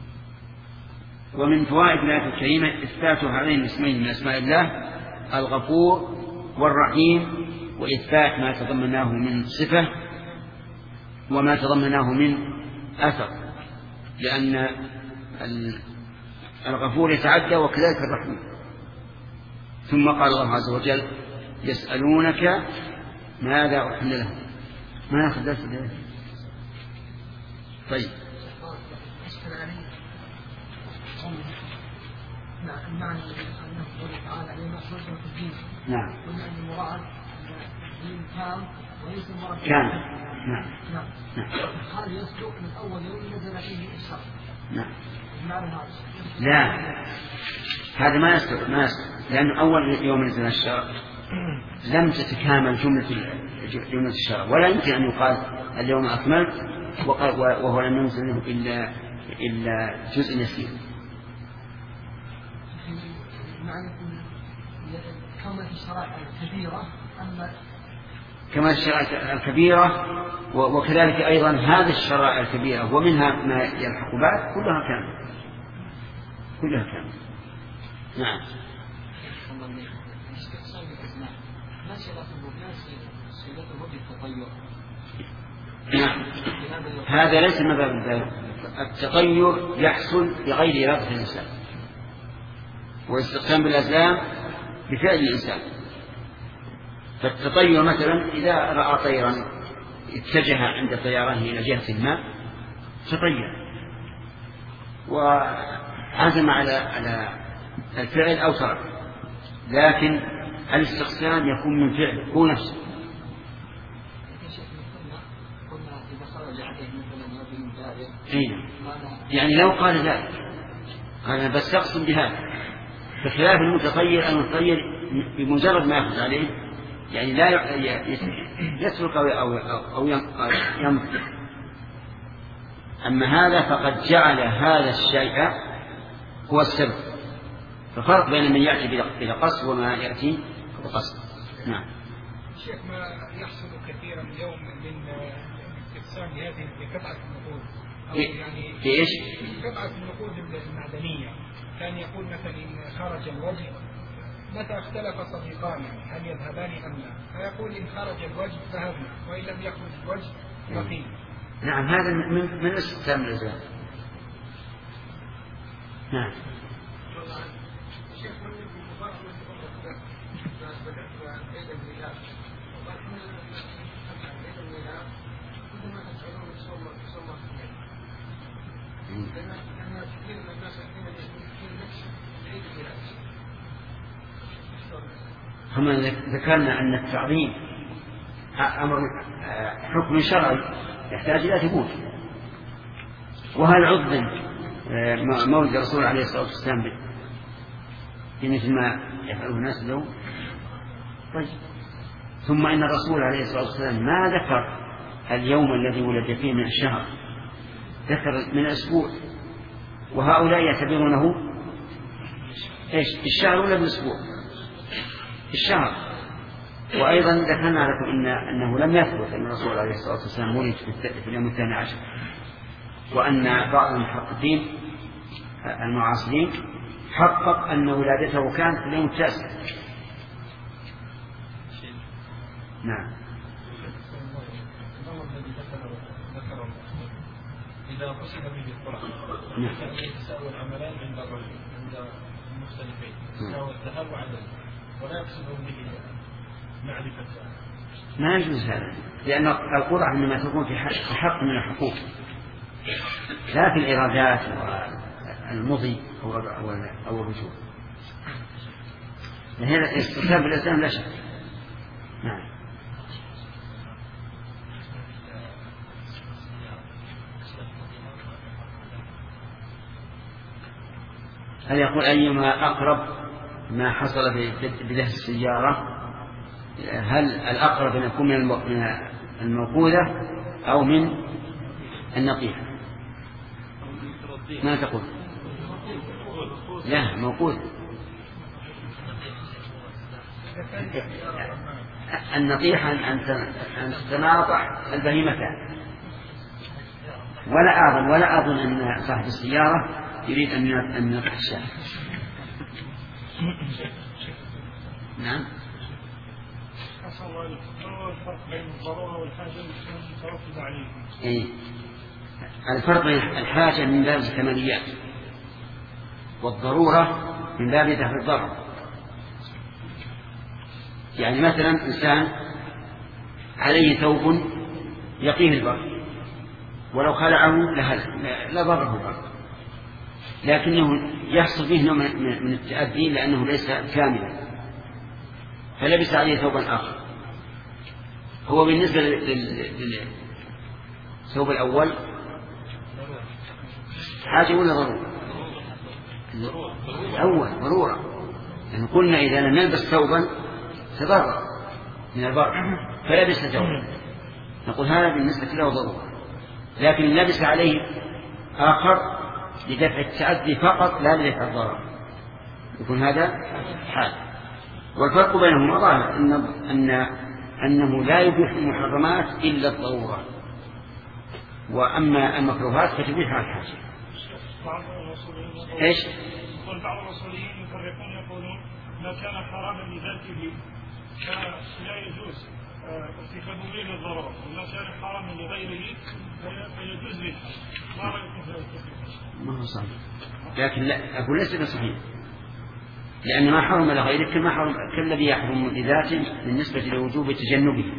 Speaker 1: ومن فوائد الآية الكريمة إثبات هذين الاسمين من أسماء الله الغفور والرحيم، وإثبات ما تضمناه من صفة وما تضمناه من أثر، لأن الغفور يتعدى وكذلك الرحيم. ثم قال الله عز وجل يسألونك ماذا أحل لهم. ما نأخذ درس ذلك؟ طيب،
Speaker 6: المعنى أنه قوله تعالى لما خرجنا في الدين.
Speaker 1: نعم.
Speaker 6: قلنا أن المراد الدين كام وليس المراد
Speaker 1: كام. نعم.
Speaker 6: نعم. هل يصدق من أول يوم نزل فيه الشرع؟
Speaker 1: نعم.
Speaker 6: المعنى هذا.
Speaker 1: لا، هذا ما يصدق، ما يصدق، لأن أول يوم نزل الشرع لم تتكامل جملة جملة الشرع، ولا يمكن أن يقال اليوم أكملت وهو لم ينزل له إلا إلا جزء يسير.
Speaker 6: كما الشرائع الكبيرة أما
Speaker 1: كما الشرائع الكبيرة وكذلك أيضا هذه الشرائع الكبيرة ومنها ما يلحق بعد كلها كاملة كلها كاملة. نعم. نعم. هذا ليس من باب البيان. التطير يحصل بغير إرادة الإنسان، والاستقسام بالأزلام بفعل الإنسان. فالتطير مثلا إذا رأى طيرا اتجه عند طيرانه إلى جهة ما تطير وعزم على على الفعل أو ترك، لكن الاستقسام يكون من فعل هو نفسه. يعني لو قال ذلك قال أنا بستقسم بهذا، بخلاف المتطير المتطير بمجرد ما يأخذ عليه يعني لا يترك أو أو يمضي. أما هذا فقد جعل هذا الشيء هو السبب، ففرق بين من يأتي بلا قصد وما يأتي بقصد. نعم.
Speaker 5: شيخ، ما يحصل كثيرا اليوم من استقسام هذه بقطعة النقود يعني
Speaker 1: في إيش؟
Speaker 5: قطعة النقود المعدنية كان يقول مثلا إن خرج الوجه متى اختلف صديقان هل يذهبان أم لا؟ فيقول إن خرج الوجه ذهبنا وإن لم يخرج الوجه بقينا.
Speaker 1: نعم هذا من من استخدام الإلزام. نعم. هم ذكرنا أن التعظيم أمر حكم شرعي يحتاج إلى ثبوت. وهل عظم مولد الرسول عليه الصلاة والسلام بمثل ما يفعله الناس له؟ طيب. ثم إن الرسول عليه الصلاة والسلام ما ذكر اليوم الذي ولد فيه من الشهر، ذكر من أسبوع، وهؤلاء يعتبرونه إيش؟ الشهر ولا بالأسبوع؟ الشهر. وأيضا ذكرنا لكم إن أنه لم يثبت أن الرسول عليه الصلاة والسلام ولد في اليوم الثاني عشر، وأن بعض المحققين المعاصرين حقق أن ولادته كانت في اليوم التاسع. نعم.
Speaker 3: إذا قصد به القرآن يتساوى العملان عند الرجل عند المختلفين، يتساوى الذهاب وعدم، ولا يقصدون به معرفة.
Speaker 1: ما يجوز هذا، لأن القرعة إنما تكون في حق من الحقوق، لا في الإرادات والمضي أو الرجوع. هذا استخدام بالإسلام لا شك. نعم. هل يقول أيما أقرب ما حصل بله السيارة؟ هل الأقرب أن يكون من الموقوذة أو من النطيحة؟ ما تقول؟ لا، موقوذة. النطيحة أن تتناطح البهيمتان. ولا أظن ولا أظن أن صاحب السيارة يريد أن ينطح الشاة. نعم. إيه؟ الفرق بين الحاجة من باب الكماليات والضرورة من باب دفع الضرر. يعني مثلا إنسان عليه ثوب يقيه البرد، ولو خلعه لا ضره البرد، لكنه يحصل به نوع من التأذي لأنه ليس كاملا، فلبس عليه ثوبا آخر. هو بالنسبة للثوب الأول حاجة ولا ضرورة؟ الأول ضرورة، لأن قلنا إذا لم نلبس ثوبا تضرر من البرد فلبس ثوبا، نقول هذا بالنسبة له ضرورة. لكن لبس عليه آخر لدفع التعدي فقط لا لدفع الضرر، يكون هذا حال. والفرق بينهما ظاهر أن أن أنه لا يبيح المحرمات إلا الضرورة، وأما المكروهات فتبيحها الحاجة. إيش؟
Speaker 7: يقول بعض الرسوليين يفرقون يقولون ما كان حراما لذاته فلا يجوز ارتكابه به للضرورة، وما كان حراما لغيره فيجوز به. ما رأيكم في هذا؟
Speaker 1: ما هو صحيح، لكن لا أقول ليس بصحيح، لأن ما حرم لغيره كما حرم كالذي يحرم لذاته بالنسبة لوجوب تجنبه.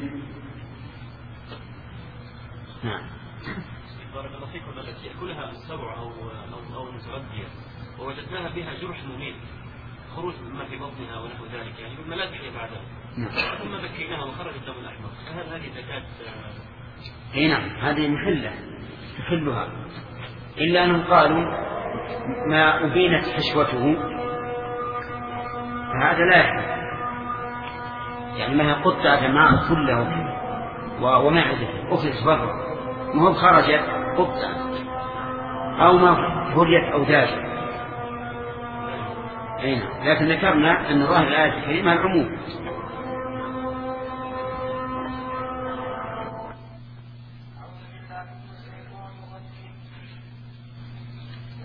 Speaker 1: نعم.
Speaker 8: بارك الله فيكم. التي يأكلها السبع أو أو أو المتغذية ووجدناها بها جرح مميت، خروج مما في بطنها ونحو ذلك، يعني بالملاذ هي بعدها.
Speaker 1: نعم.
Speaker 8: ثم بكيناها وخرج الدم الأحمر، فهل هذه زكاة؟
Speaker 1: أي نعم، هذه محلة تحلها، إلا أنهم قالوا ما أبينت حشوته فهذا لا يحل، يعني ما هي قطعة ماء كله ومعدته أخذت بره، ما هو خرجت قطعة أو ما فريت أو داجت. لكن ذكرنا أن ظاهر الآية الكريمة العموم.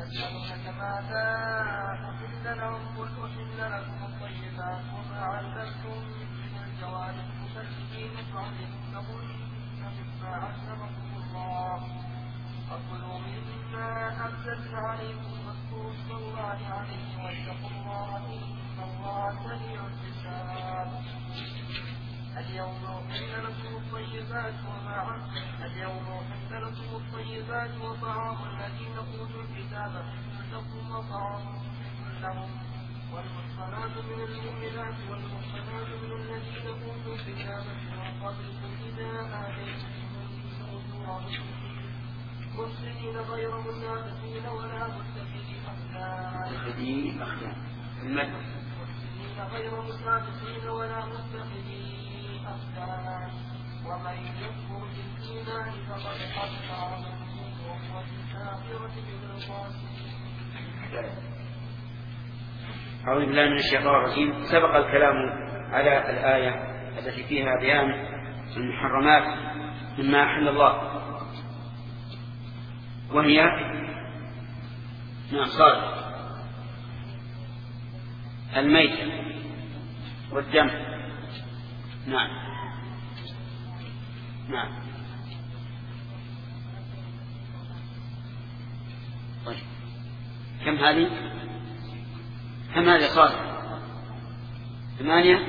Speaker 2: يسألونك ماذا أحل لهم قل أحل لكم الطيبات وما علمتم من الجوارح مكلفين تعلمونهن مما علمكم الله فكلوا مما أمسكن عليكم واذكروا اسم الله عليه واتقوا الله إن الله سريع الحساب. اليوم أحل لكم الطيبات وما اليوم أحل لكم الطيبات وطعام الذين أوتوا الكتاب حل لكم وطعامكم حل لهم والمحصنات من المؤمنات والمحصنات من الذين أوتوا الكتاب من قبلكم إذا آتيتموهن أجورهن محسنين غير منافقين ولا متخذي أخدان محسنين غير منافقين ولا متخذي أخدان ومن يكفر بالإيمان فقد حبط عمله وهو في الآخرة من الخاسرين.
Speaker 1: أعوذ بالله من الشيطان الرجيم. سبق الكلام على الآية التي فيها بيان المحرمات مما أحل الله، وهي نعم صار الميتة والدم. نعم نعم طيب كم هذه؟ كم هذه صار؟ ثمانية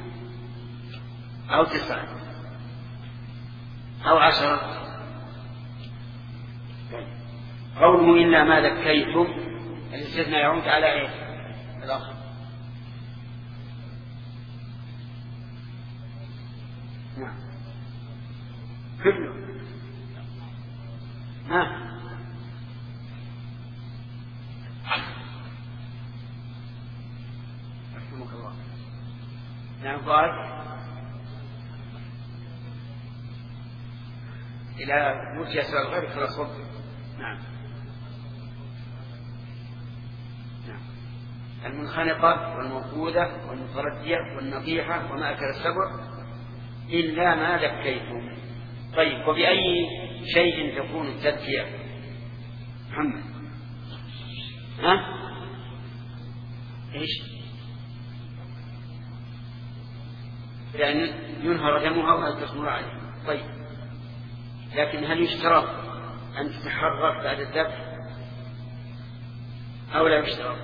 Speaker 1: أو تسعة أو عشرة؟ طيب. قوله إلا ما ذكيتم الاستثناء يعود على إيه؟ الآخر. نعم كله ها رحمك الله. نعم قال إلى موت يسأل غيرك فلا صد. نعم نعم المنخنقة والموقوذة والمتردية والنطيحة وما أكل السبع إلا ما ذكيتم. طيب وبأي شيء تكون التذكية محمد؟ ها إيش؟ لأن ينهر دمها وهل تصمر عليه. طيب لكن هل يشترط أن تتحرك بعد الذبح أو لا يشترط؟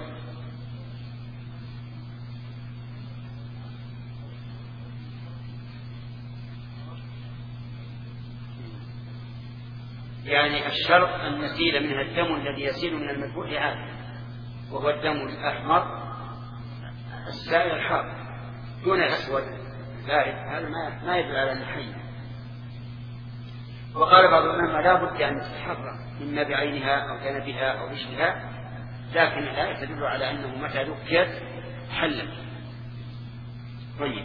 Speaker 1: يعني الشرط أن يسيل منها الدم الذي يسيل من المذبوح عادة، وهو الدم الأحمر السائل الحار دون الأسود البارد، هذا ما يدل على الحي. وقال بعض العلماء لا بد أن تتحرك إما بعينها أو جنبها أو رجلها، لكن الآية تدل على أنه متى ذكيت حلت. طيب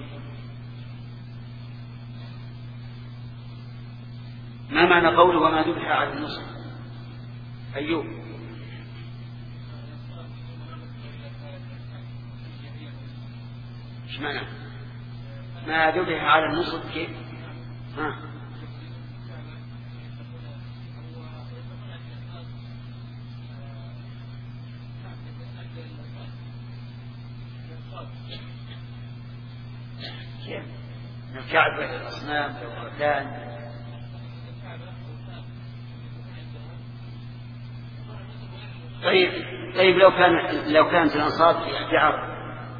Speaker 1: ما معنى قوله وما ذبح على النصب؟ أيوب ايش معنى ما ذبح على النصب؟ كيف؟ ها كيف؟ الكعب بين الأصنام والأركان. طيب طيب لو كان لو كانت الأنصاب في عرض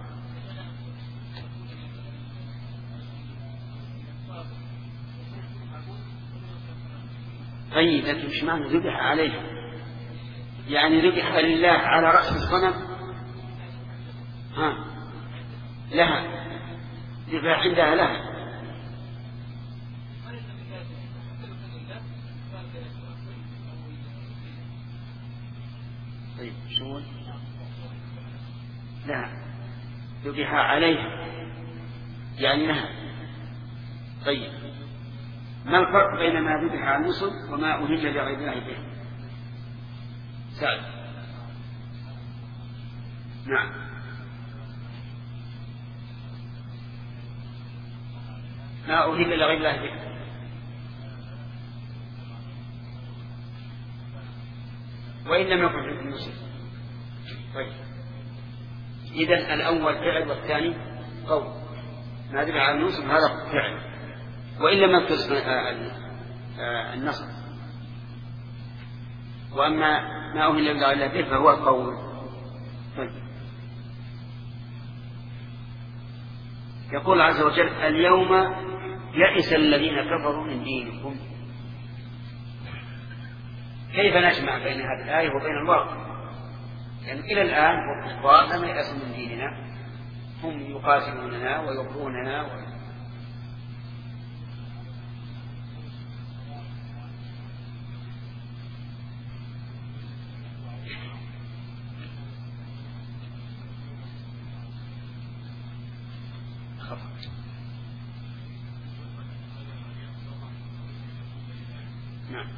Speaker 1: طيب لكن مش معنى ذبح عليه؟ يعني ذبح لله على رأس الصنم؟ ها لها ذبح عندها لها. طيب شو لا ذبح عليها يعني لها. طيب ما الفرق بين ما ذبح على النصب وما أهل لغير الله به؟ سعد. نعم ما أهل لغير الله به وإن لم يكن في النصف. طيب إذن الأول فعل والثاني قول، ما دل على النصف هذا فعل، وإن لم يكن النصف. وأما ما أهل إلا به فهو القول. طيب. يقول عز وجل اليوم يئس الذين كفروا من دينكم. كيف نجمع بين هذه الآية وبين الواقع؟ يعني إلى الآن والكفار لم يأسوا من ديننا، هم يقاتلوننا ويقروننا و... نعم.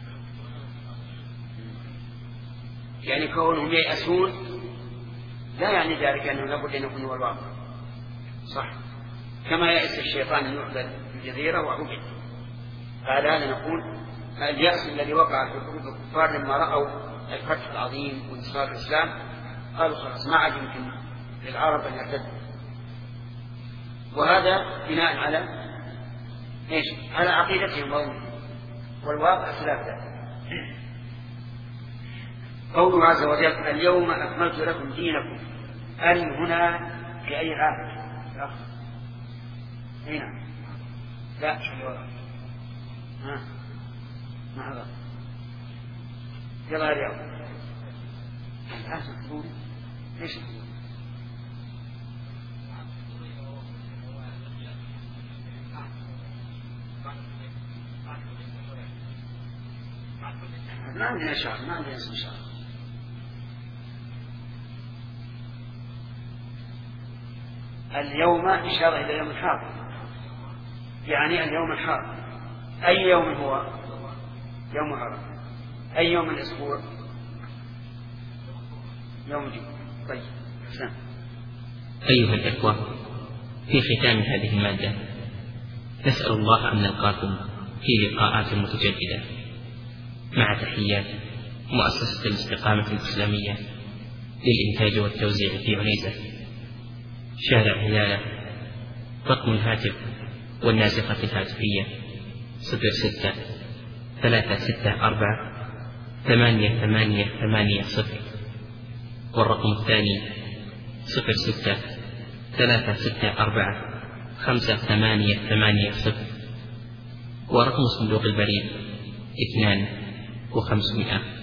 Speaker 1: يعني كونهم ييأسون لا يعني ذلك أنه لابد أن يكون هو الواقع، صح؟ كما يأس الشيطان أن يعبد في الجزيرة وعبد، فلا نقول اليأس الذي وقع في قلوب الكفار لما رأوا الفتح العظيم وانتصار الإسلام قالوا خلاص ما عاد يمكن للعرب أن يرتدوا، وهذا بناء على ايش؟ على عقيدتهم والواقع خلاف ذلك. قوله عز وجل اليوم أكملت لكم دينكم، أل هنا في أي آية؟ هنا لا ها ما هذا يلا اليوم لا تقول ليش ما عندنا شهر، ما عندنا اسم شهر. اليوم إشارة إلى يوم الحاضر، يعني اليوم الحاضر. أي يوم هو؟ يوم عرفة. أي يوم الأسبوع؟ يوم الجمعة. طيب حسنا.
Speaker 4: أيها الإخوة، في ختام هذه المادة نسأل الله أن نلقاكم في لقاءات متجددة، مع تحيات مؤسسة الاستقامة الإسلامية للإنتاج والتوزيع في عنيزة، شارع هلالة. رقم الهاتف والناسخة الهاتفية صفر ستة ثلاثة ستة أربعة ثمانية ثمانية ثمانية صفر، والرقم الثاني صفر ستة ثلاثة ستة أربعة خمسة ثمانية ثمانية صفر، ورقم صندوق البريد اثنان وخمسمائة.